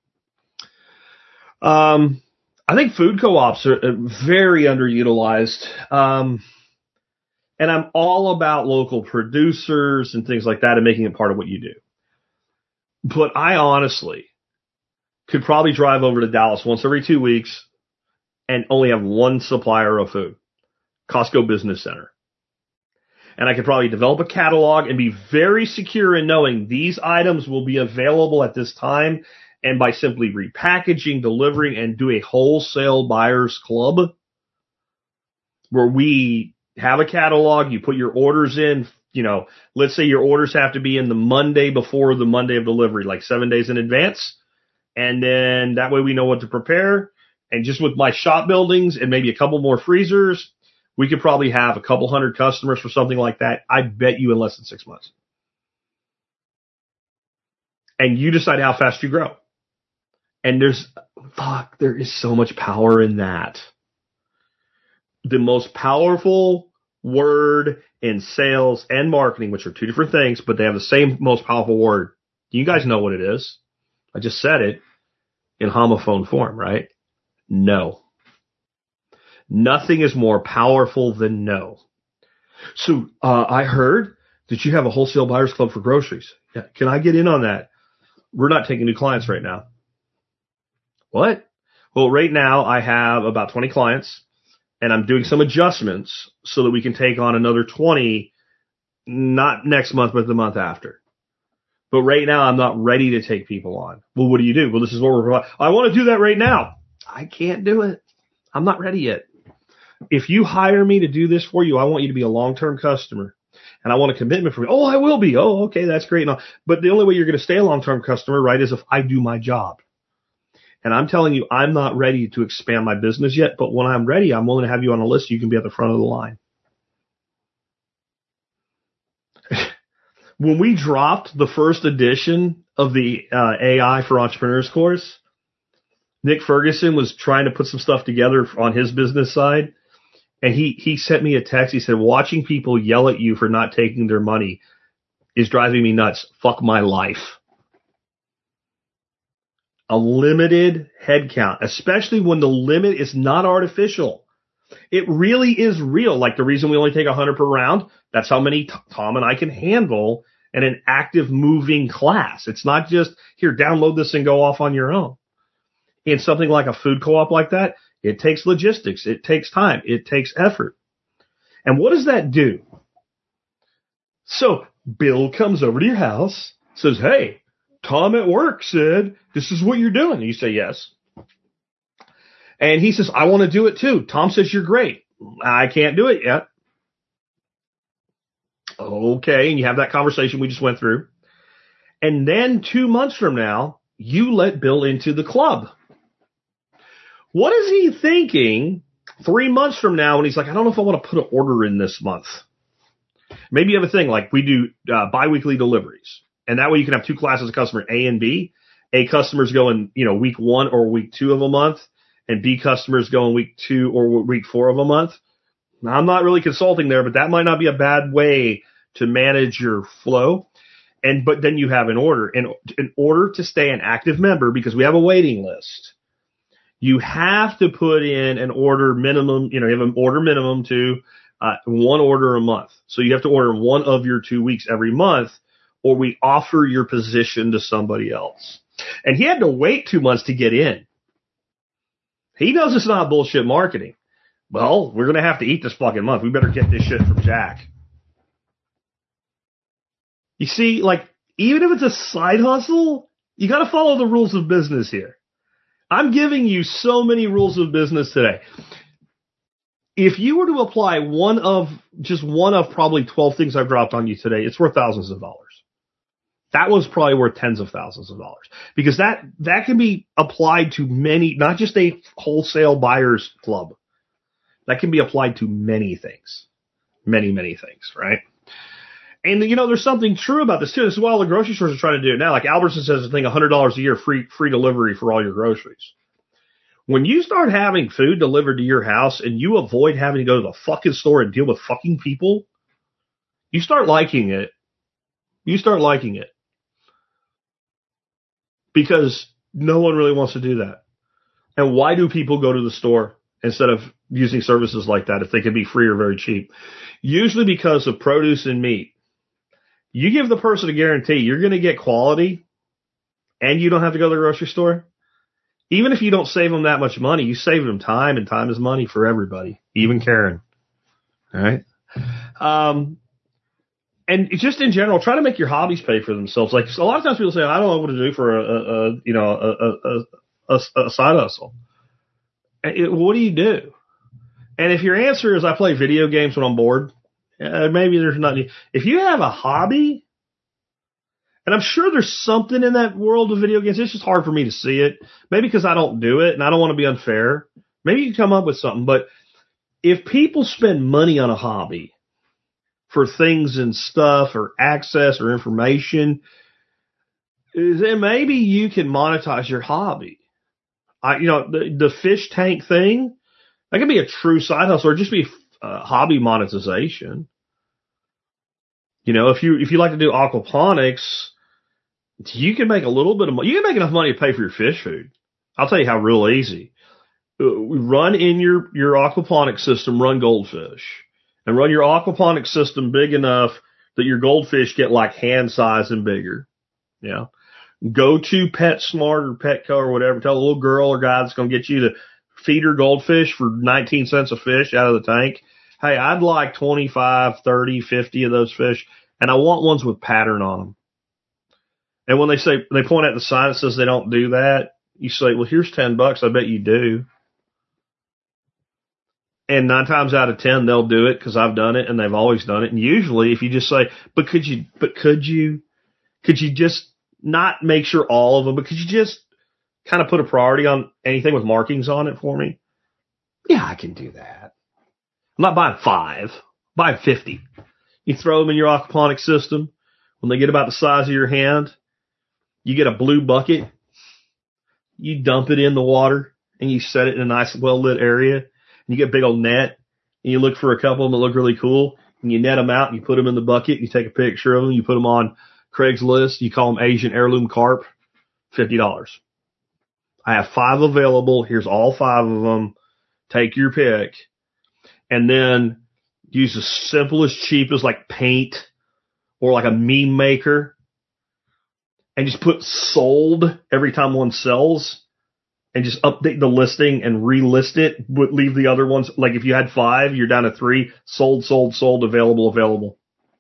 I think food co-ops are very underutilized. And I'm all about local producers and things like that and making it part of what you do. But I honestly could probably drive over to Dallas once every 2 weeks and only have one supplier of food, Costco Business Center. And I could probably develop a catalog and be very secure in knowing these items will be available at this time. And by simply repackaging, delivering, and do a wholesale buyers club where we have a catalog, you put your orders in, let's say your orders have to be in the Monday before the Monday of delivery, like 7 days in advance. And then that way we know what to prepare. And just with my shop buildings and maybe a couple more freezers, we could probably have a couple hundred customers for something like that. I bet you in less than 6 months. And you decide how fast you grow. And there is so much power in that. The most powerful word in sales and marketing, which are two different things, but they have the same most powerful word. You guys know what it is. I just said it in homophone form, right? No. Nothing is more powerful than no. So I heard that you have a wholesale buyers club for groceries. Yeah, can I get in on that? We're not taking new clients right now. What? Well, right now I have about 20 clients, and I'm doing some adjustments so that we can take on another 20, not next month, but the month after. But right now I'm not ready to take people on. Well, what do you do? Well, this is what I want to do that right now. I can't do it. I'm not ready yet. If you hire me to do this for you, I want you to be a long-term customer. And I want a commitment from you. Oh, I will be. Oh, okay, that's great. No, but the only way you're going to stay a long-term customer, right, is if I do my job. And I'm telling you, I'm not ready to expand my business yet. But when I'm ready, I'm willing to have you on a list so you can be at the front of the line. When we dropped the first edition of the AI for Entrepreneurs course, Nick Ferguson was trying to put some stuff together on his business side. And he sent me a text. He said, watching people yell at you for not taking their money is driving me nuts. Fuck my life. A limited headcount, especially when the limit is not artificial. It really is real. Like the reason we only take 100 per round, that's how many Tom and I can handle in an active moving class. It's not just, here, download this and go off on your own. In something like a food co-op like that, it takes logistics. It takes time. It takes effort. And what does that do? So Bill comes over to your house, says, hey, Tom at work said, this is what you're doing. And you say, yes. And he says, I want to do it too. Tom says, you're great. I can't do it yet. Okay. And you have that conversation we just went through. And then 2 months from now, you let Bill into the club. What is he thinking 3 months from now when he's like, I don't know if I want to put an order in this month? Maybe you have a thing like we do biweekly deliveries. And that way you can have two classes of customer, A and B. A customers go in, week 1 or week 2 of a month, and B customers go in week 2 or week 4 of a month. Now, I'm not really consulting there, but that might not be a bad way to manage your flow. But then you have an order. In order to stay an active member, because we have a waiting list, you have to put in an order minimum. You have an order minimum to one order a month. So you have to order one of your 2 weeks every month, or we offer your position to somebody else. And he had to wait 2 months to get in. He knows it's not bullshit marketing. Well, we're going to have to eat this fucking month. We better get this shit from Jack. You see, like, even if it's a side hustle, you got to follow the rules of business here. I'm giving you so many rules of business today. If you were to apply one of probably 12 things I've dropped on you today, it's worth thousands of dollars. That was probably worth tens of thousands of dollars, because that can be applied to many, not just a wholesale buyers club. That can be applied to many things, many things, right? And there's something true about this too. This is what all the grocery stores are trying to do now. Like Albertsons says, I think $100 a year free delivery for all your groceries. When you start having food delivered to your house and you avoid having to go to the fucking store and deal with fucking people, you start liking it. You start liking it. Because no one really wants to do that. And why do people go to the store instead of using services like that if they can be free or very cheap? Usually because of produce and meat. You give the person a guarantee you're going to get quality and you don't have to go to the grocery store. Even if you don't save them that much money, you save them time, and time is money for everybody, even Karen. All right. And just in general, try to make your hobbies pay for themselves. Like a lot of times people say, I don't know what to do for a side hustle. What do you do? And if your answer is I play video games when I'm bored, Maybe there's not. If you have a hobby, and I'm sure there's something in that world of video games, it's just hard for me to see it. Maybe because I don't do it and I don't want to be unfair. Maybe you can come up with something. But if people spend money on a hobby for things and stuff or access or information, then maybe you can monetize your hobby. The fish tank thing, that could be a true side hustle or just be hobby monetization. If you like to do aquaponics, you can make a little bit of money. You can make enough money to pay for your fish food. I'll tell you how real easy. Run in your aquaponics system, run goldfish, and run your aquaponics system big enough that your goldfish get like hand size and bigger. Yeah. Go to PetSmart or Petco or whatever. Tell a little girl or guy that's going to get you to feed her goldfish for 19 cents a fish out of the tank. Hey, I'd like 25, 30, 50 of those fish, and I want ones with pattern on them. And when they point at the sign that says they don't do that, you say, well, here's $10. I bet you do. And 9 times out of 10, they'll do it because I've done it and they've always done it. And usually if you just say, could you just not make sure all of them, but could you just kind of put a priority on anything with markings on it for me? Yeah, I can do that. I'm not buying 5, I'm buying 50. You throw them in your aquaponics system. When they get about the size of your hand, you get a blue bucket. You dump it in the water and you set it in a nice well-lit area. And you get a big old net and you look for a couple of them that look really cool and you net them out and you put them in the bucket. You take a picture of them. You put them on Craigslist. You call them Asian heirloom carp, $50. I have 5 available. Here's all 5 of them. Take your pick. And then use as simple as cheap as like paint or like a meme maker. And just put sold every time one sells. And just update the listing and relist it. But leave the other ones. Like if you had 5, you're down to 3. Sold, available.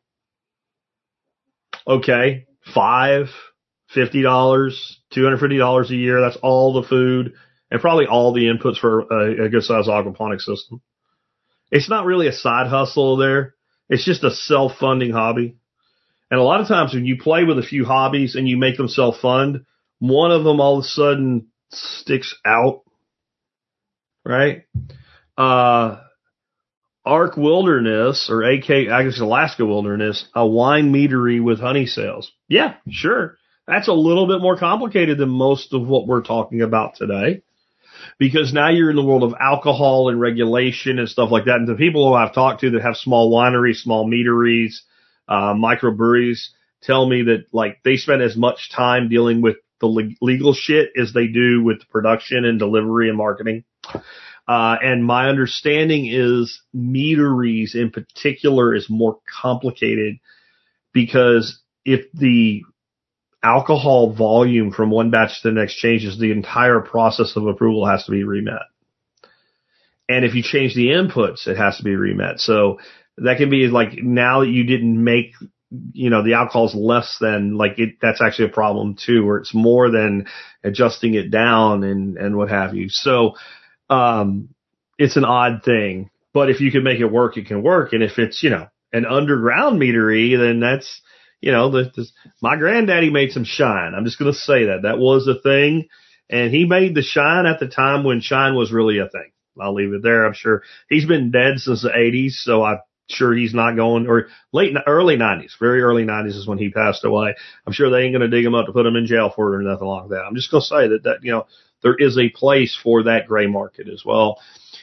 Okay. 5, $50, $250 a year. That's all the food and probably all the inputs for a good sized aquaponics system. It's not really a side hustle there. It's just a self-funding hobby. And a lot of times when you play with a few hobbies and you make them self-fund, one of them all of a sudden sticks out, right? Ark Wilderness, or I guess Alaska Wilderness, a wine meadery with honey sales. Yeah, sure. That's a little bit more complicated than most of what we're talking about today. Because now you're in the world of alcohol and regulation and stuff like that. And the people who I've talked to that have small wineries, small meaderies, microbreweries tell me that like they spend as much time dealing with the legal shit as they do with the production and delivery and marketing. And my understanding is meaderies in particular is more complicated because if the alcohol volume from one batch to the next changes, the entire process of approval has to be remet. And if you change the inputs, it has to be remet. So that can be like now that you didn't make, the alcohol's less than like it, that's actually a problem too, where it's more than adjusting it down and what have you. So, it's an odd thing, but if you can make it work, it can work. And if it's, an underground meadery, then that's, my granddaddy made some shine. I'm just going to say that was a thing. And he made the shine at the time when shine was really a thing. I'll leave it there. I'm sure he's been dead since the 80s. So I'm sure he's not going, or early 90s, very early 90s is when he passed away. I'm sure they ain't going to dig him up to put him in jail for it or nothing like that. I'm just going to say that, there is a place for that gray market as well.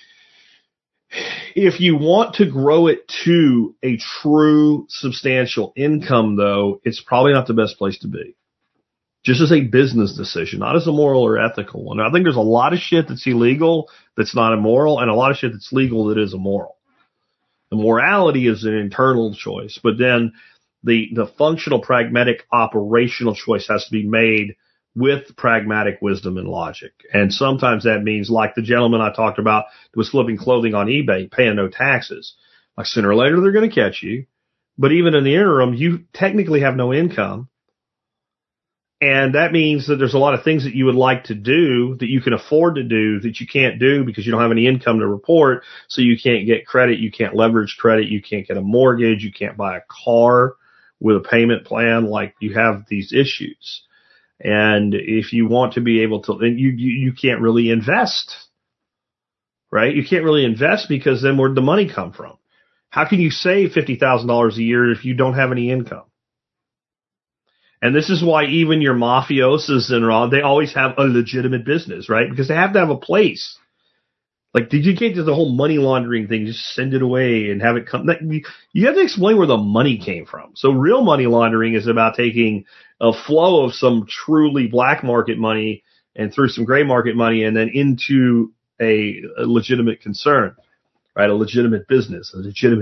If you want to grow it to a true substantial income, though, it's probably not the best place to be. Just as a business decision, not as a moral or ethical one. I think there's a lot of shit that's illegal that's not immoral, and a lot of shit that's legal that is immoral. The morality is an internal choice, but then the functional, pragmatic, operational choice has to be made with pragmatic wisdom and logic. And sometimes that means, like the gentleman I talked about who was flipping clothing on eBay, paying no taxes. Like sooner or later, they're going to catch you. But even in the interim, you technically have no income. And that means that there's a lot of things that you would like to do that you can afford to do that you can't do because you don't have any income to report. So you can't get credit. You can't leverage credit. You can't get a mortgage. You can't buy a car with a payment plan. Like, you have these issues. And if you want to be able to, then you can't really invest, right? You can't really invest because then where'd the money come from? How can you save $50,000 a year if you don't have any income? And this is why even your mafiosos and all, they always have a legitimate business, right? Because they have to have a place. Like, you can't do the whole money laundering thing, just send it away and have it come. You have to explain where the money came from. So real money laundering is about taking a flow of some truly black market money and through some gray market money and then into a legitimate concern, right? A legitimate business.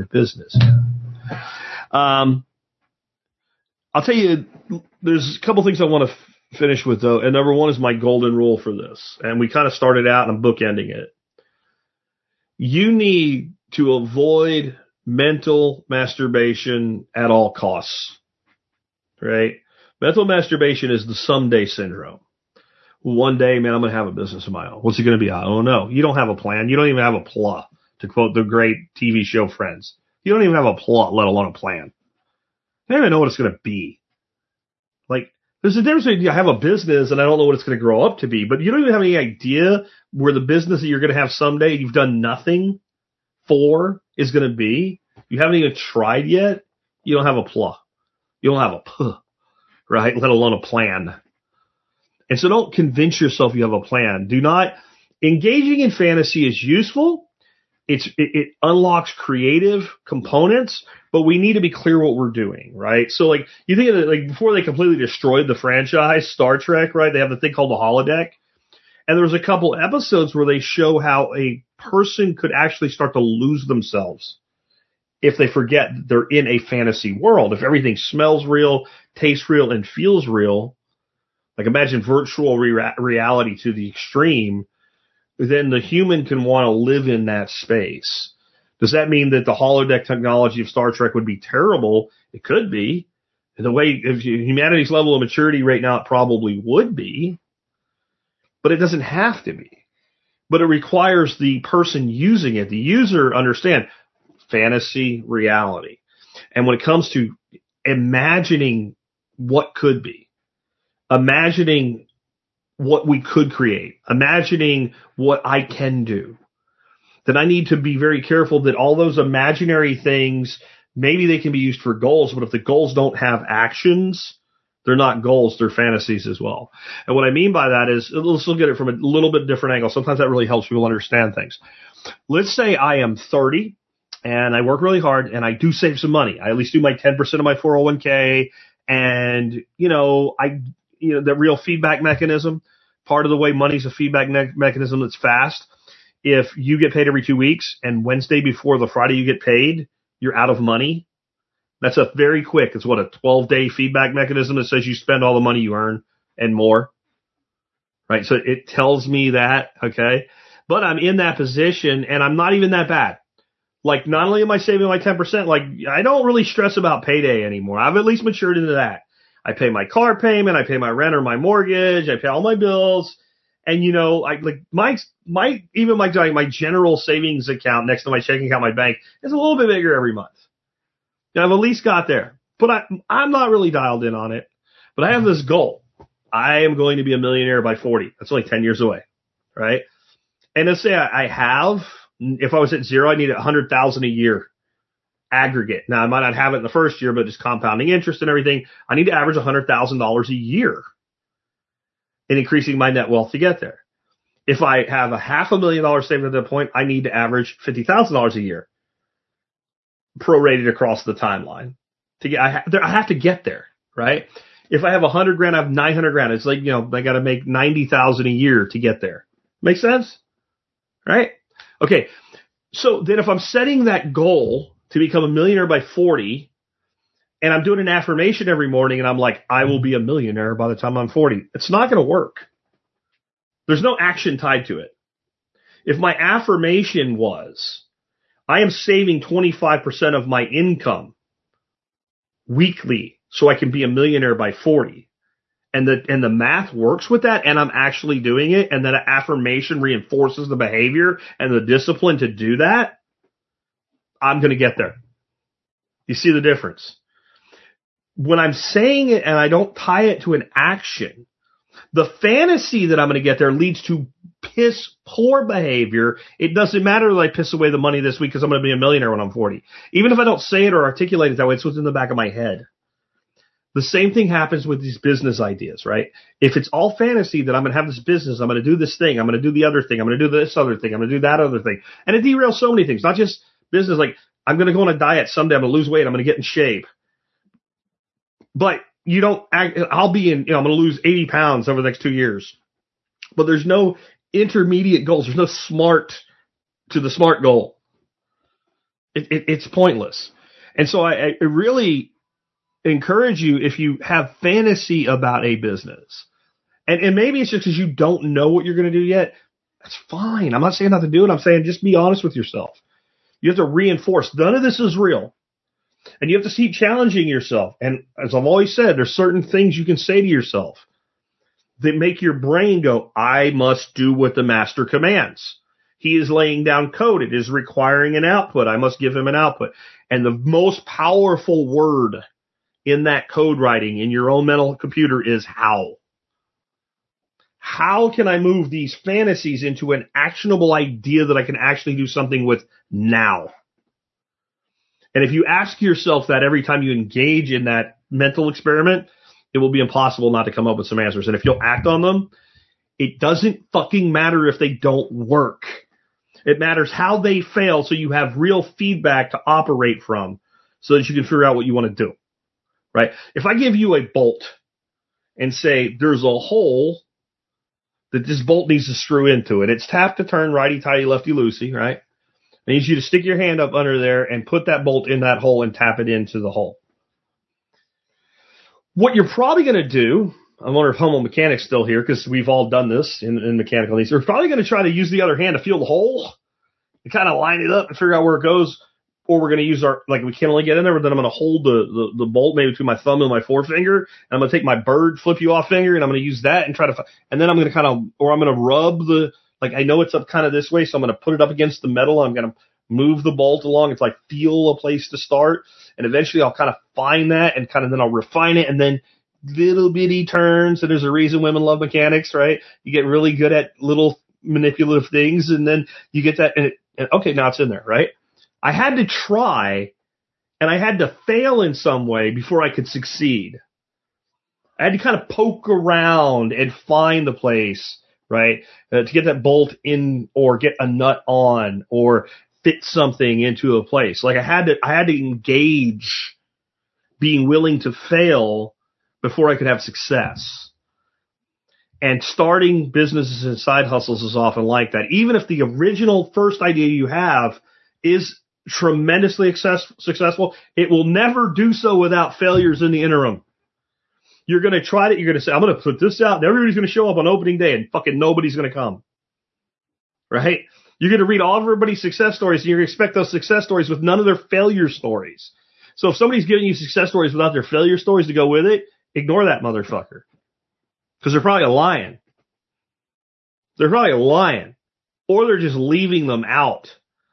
I'll tell you, there's a couple things I want to finish with, though. And number one is my golden rule for this. And we kind of started out and I'm bookending it. You need to avoid mental masturbation at all costs, right? Mental masturbation is the someday syndrome. One day, man, I'm going to have a business of my own. What's it going to be? I don't know. You don't have a plan. You don't even have a plot, to quote the great TV show Friends. You don't even have a plot, let alone a plan. I don't even know what it's going to be. Like, there's a difference between I have a business and I don't know what it's going to grow up to be, but you don't even have any idea where the business that you're going to have someday you've done nothing for is going to be. You haven't even tried yet. You don't have a plot. You don't have a puh, right? Let alone a plan. And so don't convince yourself you have a plan. Do not. Engaging in fantasy is useful. It unlocks creative components, but we need to be clear what we're doing, right? So, like, you think of it, like, before they completely destroyed the franchise, Star Trek, right? They have the thing called the holodeck. And there was a couple episodes where they show how a person could actually start to lose themselves if they forget they're in a fantasy world. If everything smells real, tastes real, and feels real, like imagine virtual reality to the extreme, then the human can want to live in that space. Does that mean that the holodeck technology of Star Trek would be terrible? It could be. The way if humanity's level of maturity right now, it probably would be. But it doesn't have to be. But it requires the person using it, the user, understand fantasy, reality. And when it comes to imagining what could be, imagining what we could create, imagining what I can do, then I need to be very careful that all those imaginary things, maybe they can be used for goals, but if the goals don't have actions, they're not goals, they're fantasies as well. And what I mean by that is, let's look at it from a little bit different angle. Sometimes that really helps people understand things. Let's say I am 30 and I work really hard and I do save some money. I at least do my 10% of my 401k and, the real feedback mechanism, part of the way money's a feedback mechanism that's fast. If you get paid every 2 weeks and Wednesday before the Friday you get paid, you're out of money. That's a very quick, it's what, a 12-day feedback mechanism that says you spend all the money you earn and more. Right? So it tells me that, okay? But I'm in that position and I'm not even that bad. Like, not only am I saving my 10%, like, I don't really stress about payday anymore. I've at least matured into that. I pay my car payment, I pay my rent or my mortgage, I pay all my bills. And, my general savings account next to my checking account, my bank, is a little bit bigger every month. And I've at least got there. But I'm not really dialed in on it. But I have this goal. I am going to be a millionaire by 40. That's only 10 years away, right? And let's say I have, if I was at zero, I need $100,000 a year aggregate. Now, I might not have it in the first year, but it's compounding interest and everything. I need to average $100,000 a year in increasing my net wealth to get there. If I have $500,000 saved at that point, I need to average $50,000 a year, prorated across the timeline. I have to get there, right? If I have $100,000, I have $900,000. It's like, I got to make $90,000 a year to get there. Make sense? Right? Okay. So then if I'm setting that goal to become a millionaire by 40, and I'm doing an affirmation every morning, and I'm like, I will be a millionaire by the time I'm 40. It's not going to work. There's no action tied to it. If my affirmation was, I am saving 25% of my income weekly so I can be a millionaire by 40, and the math works with that, and I'm actually doing it, and that affirmation reinforces the behavior and the discipline to do that, I'm going to get there. You see the difference? When I'm saying it and I don't tie it to an action, the fantasy that I'm going to get there leads to piss poor behavior. It doesn't matter that I piss away the money this week because I'm going to be a millionaire when I'm 40. Even if I don't say it or articulate it that way, it's what's in the back of my head. The same thing happens with these business ideas, right? If it's all fantasy that I'm going to have this business, I'm going to do this thing, I'm going to do the other thing, I'm going to do this other thing, I'm going to do that other thing. And it derails so many things, not just business. Like, I'm going to go on a diet someday, I'm going to lose weight, I'm going to get in shape. But you don't act, I'm going to lose 80 pounds over the next 2 years. But there's no intermediate goals. There's no smart to the smart goal. It's pointless. And so I really encourage you, if you have fantasy about a business, and maybe it's just because you don't know what you're going to do yet, that's fine. I'm not saying not to do it. I'm saying just be honest with yourself. You have to reinforce none of this is real. And you have to keep challenging yourself. And as I've always said, there's certain things you can say to yourself that make your brain go, I must do what the master commands. He is laying down code. It is requiring an output. I must give him an output. And the most powerful word in that code writing in your own mental computer is how. How can I move these fantasies into an actionable idea that I can actually do something with now? And if you ask yourself that every time you engage in that mental experiment, it will be impossible not to come up with some answers. And if you'll act on them, it doesn't fucking matter if they don't work. It matters how they fail, so you have real feedback to operate from so that you can figure out what you want to do. Right? If I give you a bolt and say there's a hole that this bolt needs to screw into it, it's tap to turn, righty-tighty, lefty-loosey, right? I need you to stick your hand up under there and put that bolt in that hole and tap it into the hole. What you're probably going to do, I wonder if Homo Mechanic's still here because we've all done this in mechanical needs. We're probably going to try to use the other hand to feel the hole and kind of line it up and figure out where it goes. Or we're going to use we can only get in there, but then I'm going to hold the bolt maybe between my thumb and my forefinger. And I'm going to take my bird flip you off finger and I'm going to use that and try to, and then I'm going to I'm going to rub I know it's up kind of this way. So I'm going to put it up against the metal. I'm going to move the bolt along. It's like feel a place to start. And eventually I'll kind of find that and then I'll refine it. And then little bitty turns. And there's a reason women love mechanics, right? You get really good at little manipulative things. And then you get that. And okay, now it's in there, right? I had to try and I had to fail in some way before I could succeed. I had to kind of poke around and find the place, right? To get that bolt in or get a nut on or fit something into a place. Like I had to engage being willing to fail before I could have success. And starting businesses and side hustles is often like that. Even if the original first idea you have is tremendously successful, it will never do so without failures in the interim. You're going to try it. You're going to say, I'm going to put this out and everybody's going to show up on opening day and fucking nobody's going to come. Right? You're going to read all of everybody's success stories and you're going to expect those success stories with none of their failure stories. So if somebody's giving you success stories without their failure stories to go with it, ignore that motherfucker. Because they're probably lying. They're probably lying. Or they're just leaving them out.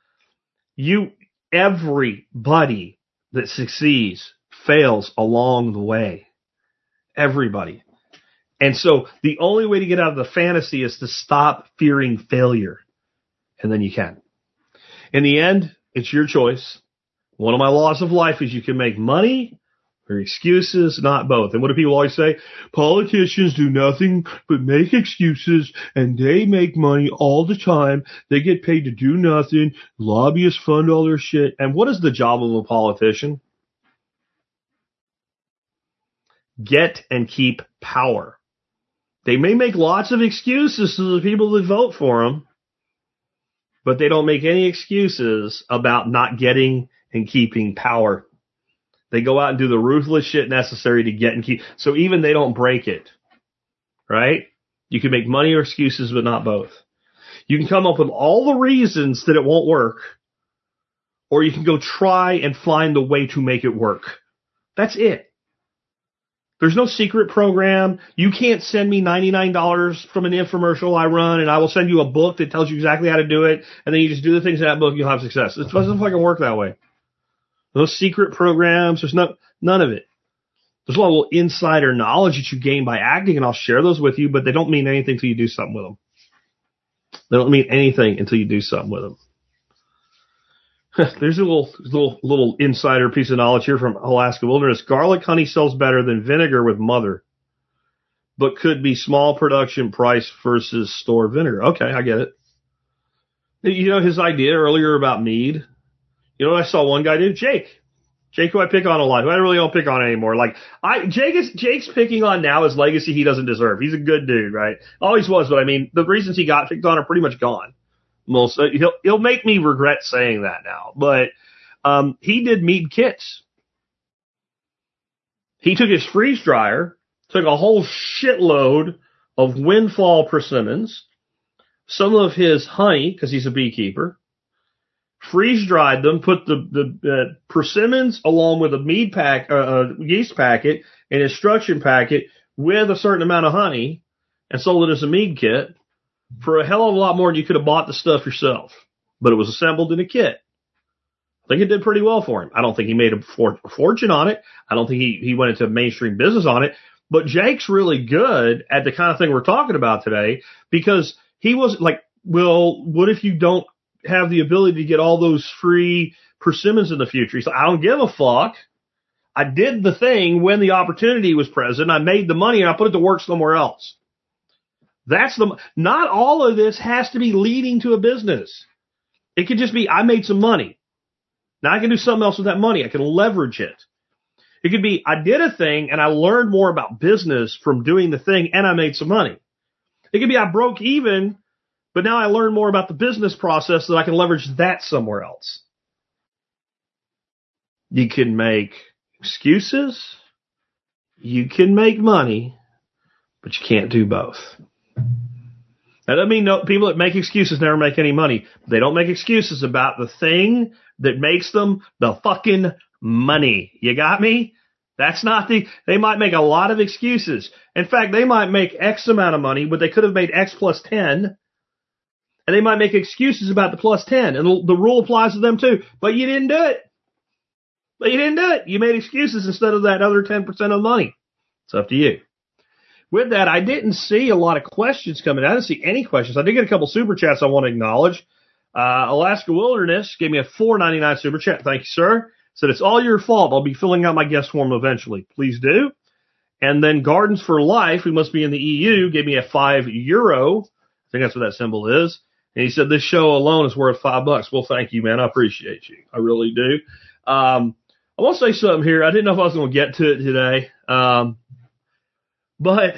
Everybody that succeeds fails along the way. Everybody. And so the only way to get out of the fantasy is to stop fearing failure. And then you can. In the end, it's your choice. One of my laws of life is you can make money or excuses, not both. And what do people always say? Politicians do nothing but make excuses and they make money all the time. They get paid to do nothing. Lobbyists fund all their shit. And what is the job of a politician? Get and keep power. They may make lots of excuses to the people that vote for them, but they don't make any excuses about not getting and keeping power. They go out and do the ruthless shit necessary to get and keep. So even they don't break it, right? You can make money or excuses, but not both. You can come up with all the reasons that it won't work, or you can go try and find the way to make it work. That's it. There's no secret program. You can't send me $99 from an infomercial I run, and I will send you a book that tells you exactly how to do it, and then you just do the things in that book, you'll have success. It doesn't fucking work that way. Those secret programs, there's none of it. There's a lot of insider knowledge that you gain by acting, and I'll share those with you, but they don't mean anything until you do something with them. They don't mean anything until you do something with them. There's a little insider piece of knowledge here from Alaska Wilderness. Garlic honey sells better than vinegar with mother, but could be small production price versus store vinegar. Okay, I get it. You know, his idea earlier about mead. You know what I saw one guy do? Jake, who I pick on a lot, who I really don't pick on anymore. Like, Jake's picking on now his legacy he doesn't deserve. He's a good dude, right? Always was, but I mean, the reasons he got picked on are pretty much gone. He'll make me regret saying that now, but he did mead kits. He took his freeze dryer, took a whole shitload of windfall persimmons, some of his honey, because he's a beekeeper, freeze dried them, put the persimmons along with a mead yeast packet, an instruction packet with a certain amount of honey, and sold it as a mead kit for a hell of a lot more than you could have bought the stuff yourself. But it was assembled in a kit. I think it did pretty well for him. I don't think he made a fortune on it. I don't think he went into mainstream business on it. But Jake's really good at the kind of thing we're talking about today, because he was like, well, what if you don't have the ability to get all those free persimmons in the future? He's like, I don't give a fuck. I did the thing when the opportunity was present. I made the money and I put it to work somewhere else. Not all of this has to be leading to a business. It could just be, I made some money. Now I can do something else with that money. I can leverage it. It could be, I did a thing and I learned more about business from doing the thing and I made some money. It could be, I broke even, but now I learned more about the business process so that I can leverage that somewhere else. You can make excuses. You can make money, but you can't do both. That doesn't mean people that make excuses never make any money. They don't make excuses about the thing that makes them the fucking money. You got me? They might make a lot of excuses. In fact, they might make X amount of money, but they could have made X plus 10. And they might make excuses about the plus 10. And the rule applies to them too. But you didn't do it. You made excuses instead of that other 10% of money. It's up to you. With that, I didn't see a lot of questions coming. I didn't see any questions. I did get a couple super chats I want to acknowledge. Alaska Wilderness gave me a $4.99 super chat. Thank you, sir. Said, it's all your fault. I'll be filling out my guest form eventually. Please do. And then Gardens for Life, who must be in the EU, gave me a €5. I think that's what that symbol is. And he said, this show alone is worth $5. Well, thank you, man. I appreciate you. I really do. I want to say something here. I didn't know if I was going to get to it today. But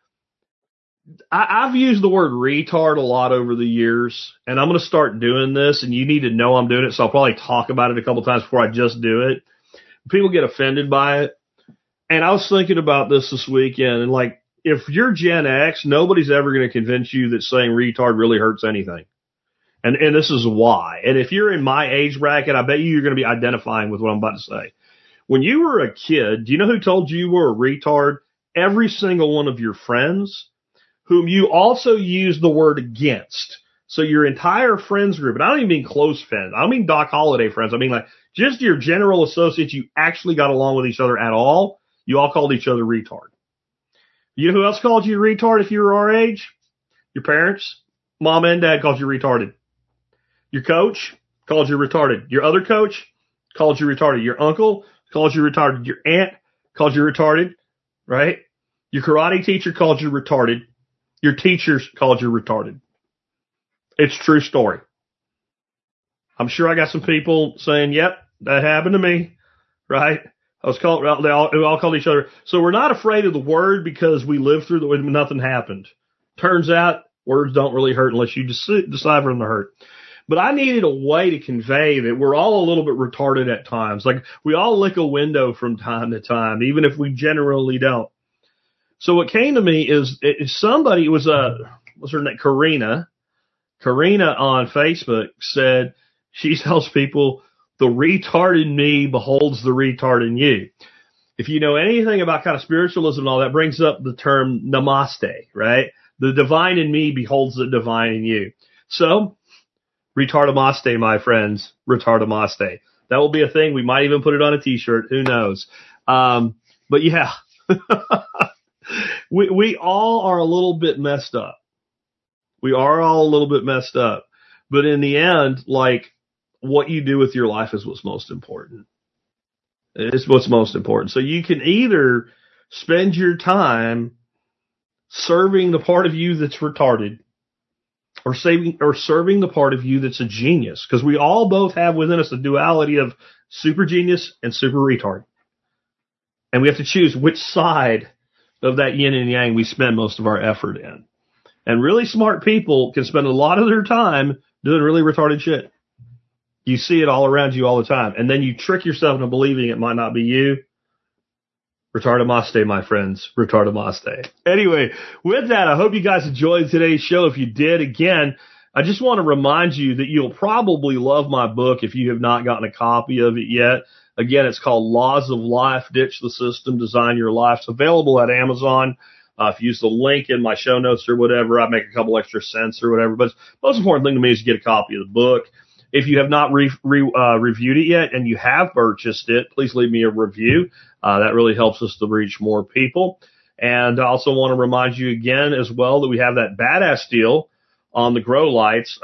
I've used the word retard a lot over the years, and I'm going to start doing this, and you need to know I'm doing it, so I'll probably talk about it a couple times before I just do it. People get offended by it. And I was thinking about this weekend, and like, if you're Gen X, nobody's ever going to convince you that saying retard really hurts anything. And this is why. And if you're in my age bracket, I bet you're going to be identifying with what I'm about to say. When you were a kid, do you know who told you were a retard? Every single one of your friends, whom you also use the word against. So your entire friends group, and I don't even mean close friends. I don't mean Doc Holliday friends. I mean like just your general associates you actually got along with each other at all. You all called each other retard. You know who else called you retard if you were our age? Your parents. Mom and dad called you retarded. Your coach called you retarded. Your other coach called you retarded. Your uncle called you retarded. Your aunt called you retarded, right? Your karate teacher called you retarded. Your teachers called you retarded. It's a true story. I'm sure I got some people saying, yep, that happened to me, right? I was called, they all called each other. So we're not afraid of the word because we lived through when nothing happened. Turns out words don't really hurt unless you decipher them to hurt. But I needed a way to convey that we're all a little bit retarded at times. Like we all lick a window from time to time, even if we generally don't. So what came to me is somebody, what's her name? Karina on Facebook said she tells people the retard in me beholds the retard in you. if you know anything about kind of spiritualism and all that, brings up the term namaste, right? The divine in me beholds the divine in you. So, retardamaste, my friends, retardamaste. That will be a thing. We might even put it on a t-shirt. Who knows? But yeah, we all are a little bit messed up. We are all a little bit messed up. But in the end, like, what you do with your life is what's most important. It's what's most important. So you can either spend your time serving the part of you that's retarded, or serving the part of you that's a genius. Because we all both have within us a duality of super genius and super retard. And we have to choose which side of that yin and yang we spend most of our effort in. And really smart people can spend a lot of their time doing really retarded shit. You see it all around you all the time. And then you trick yourself into believing it might not be you. Retardamaste, my friends. Retardamaste. Anyway, with that, I hope you guys enjoyed today's show. If you did, again, I just want to remind you that you'll probably love my book if you have not gotten a copy of it yet. Again, it's called Laws of Life, Ditch the System, Design Your Life. It's available at Amazon. If you use the link in my show notes or whatever, I make a couple extra cents or whatever. But the most important thing to me is you get a copy of the book. If you have not reviewed it yet and you have purchased it, please leave me a review. That really helps us to reach more people. And I also want to remind you again as well that we have that badass deal on the grow lights.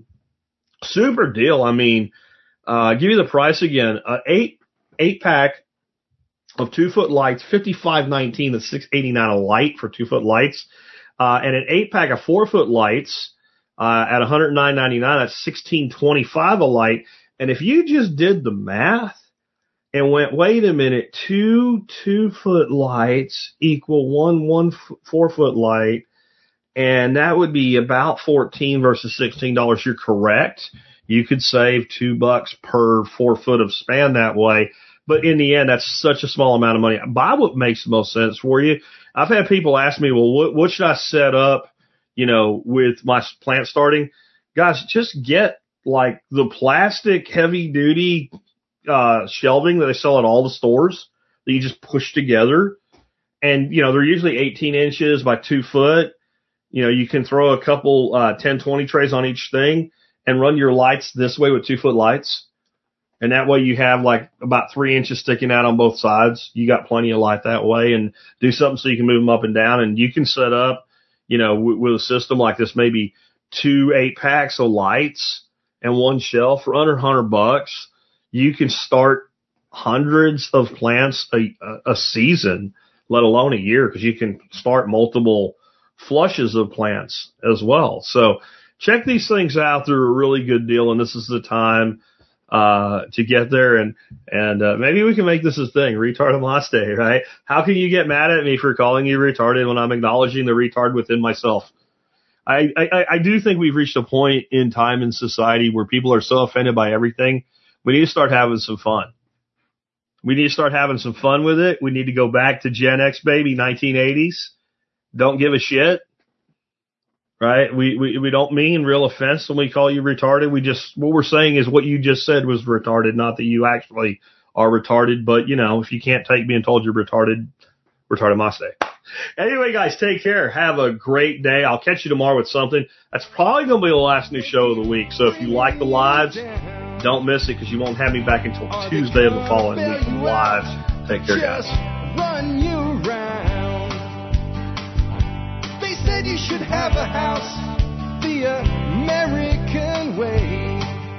Super deal. I mean, give you the price again. 8-pack of 2-foot lights, $55.19 to $6.89 a light for 2-foot lights. And an 8-pack of 4-foot lights at $109.99, that's $16.25 a light. And if you just did the math and went, wait a minute, 2 2-foot lights equal one 4-foot light, and that would be about $14 versus $16. You're correct. You could save $2 per 4 foot of span that way. But in the end, that's such a small amount of money. Buy what makes the most sense for you. I've had people ask me, well, what should I set up, with my plant starting? Guys, just get like the plastic heavy duty shelving that they sell at all the stores that you just push together. And, they're usually 18 inches by 2 foot. You can throw a couple 10-20 trays on each thing and run your lights this way with 2-foot lights. And that way you have like about 3 inches sticking out on both sides. You got plenty of light that way, and do something so you can move them up and down. And you can set up, with a system like this, maybe 2 8-packs of lights and one shelf for under $100. You can start hundreds of plants a season, let alone a year, because you can start multiple flushes of plants as well. So check these things out. They're a really good deal, and this is the time to get there, and maybe we can make this a thing, retardamaste, right? How can you get mad at me for calling you retarded when I'm acknowledging the retard within myself? I do think we've reached a point in time in society where people are so offended by everything. We need to start having some fun. We need to start having some fun with it. We need to go back to Gen X, baby, 1980s. Don't give a shit. Right? We don't mean real offense when we call you retarded. What we're saying is what you just said was retarded, not that you actually are retarded. But, if you can't take being told you're retarded, retardamaste. Anyway, guys, take care. Have a great day. I'll catch you tomorrow with something. That's probably going to be the last new show of the week. So if you like the lives, don't miss it, because you won't have me back until Tuesday of the following week for the lives. Take care, guys. Run you round. They said you should have a house the American way.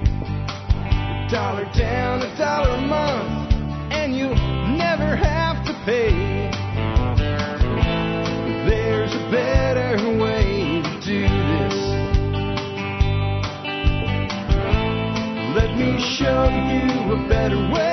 $1 down, $1 a month, and you'll never have to pay. There's a better way to do this. Let me show you a better way.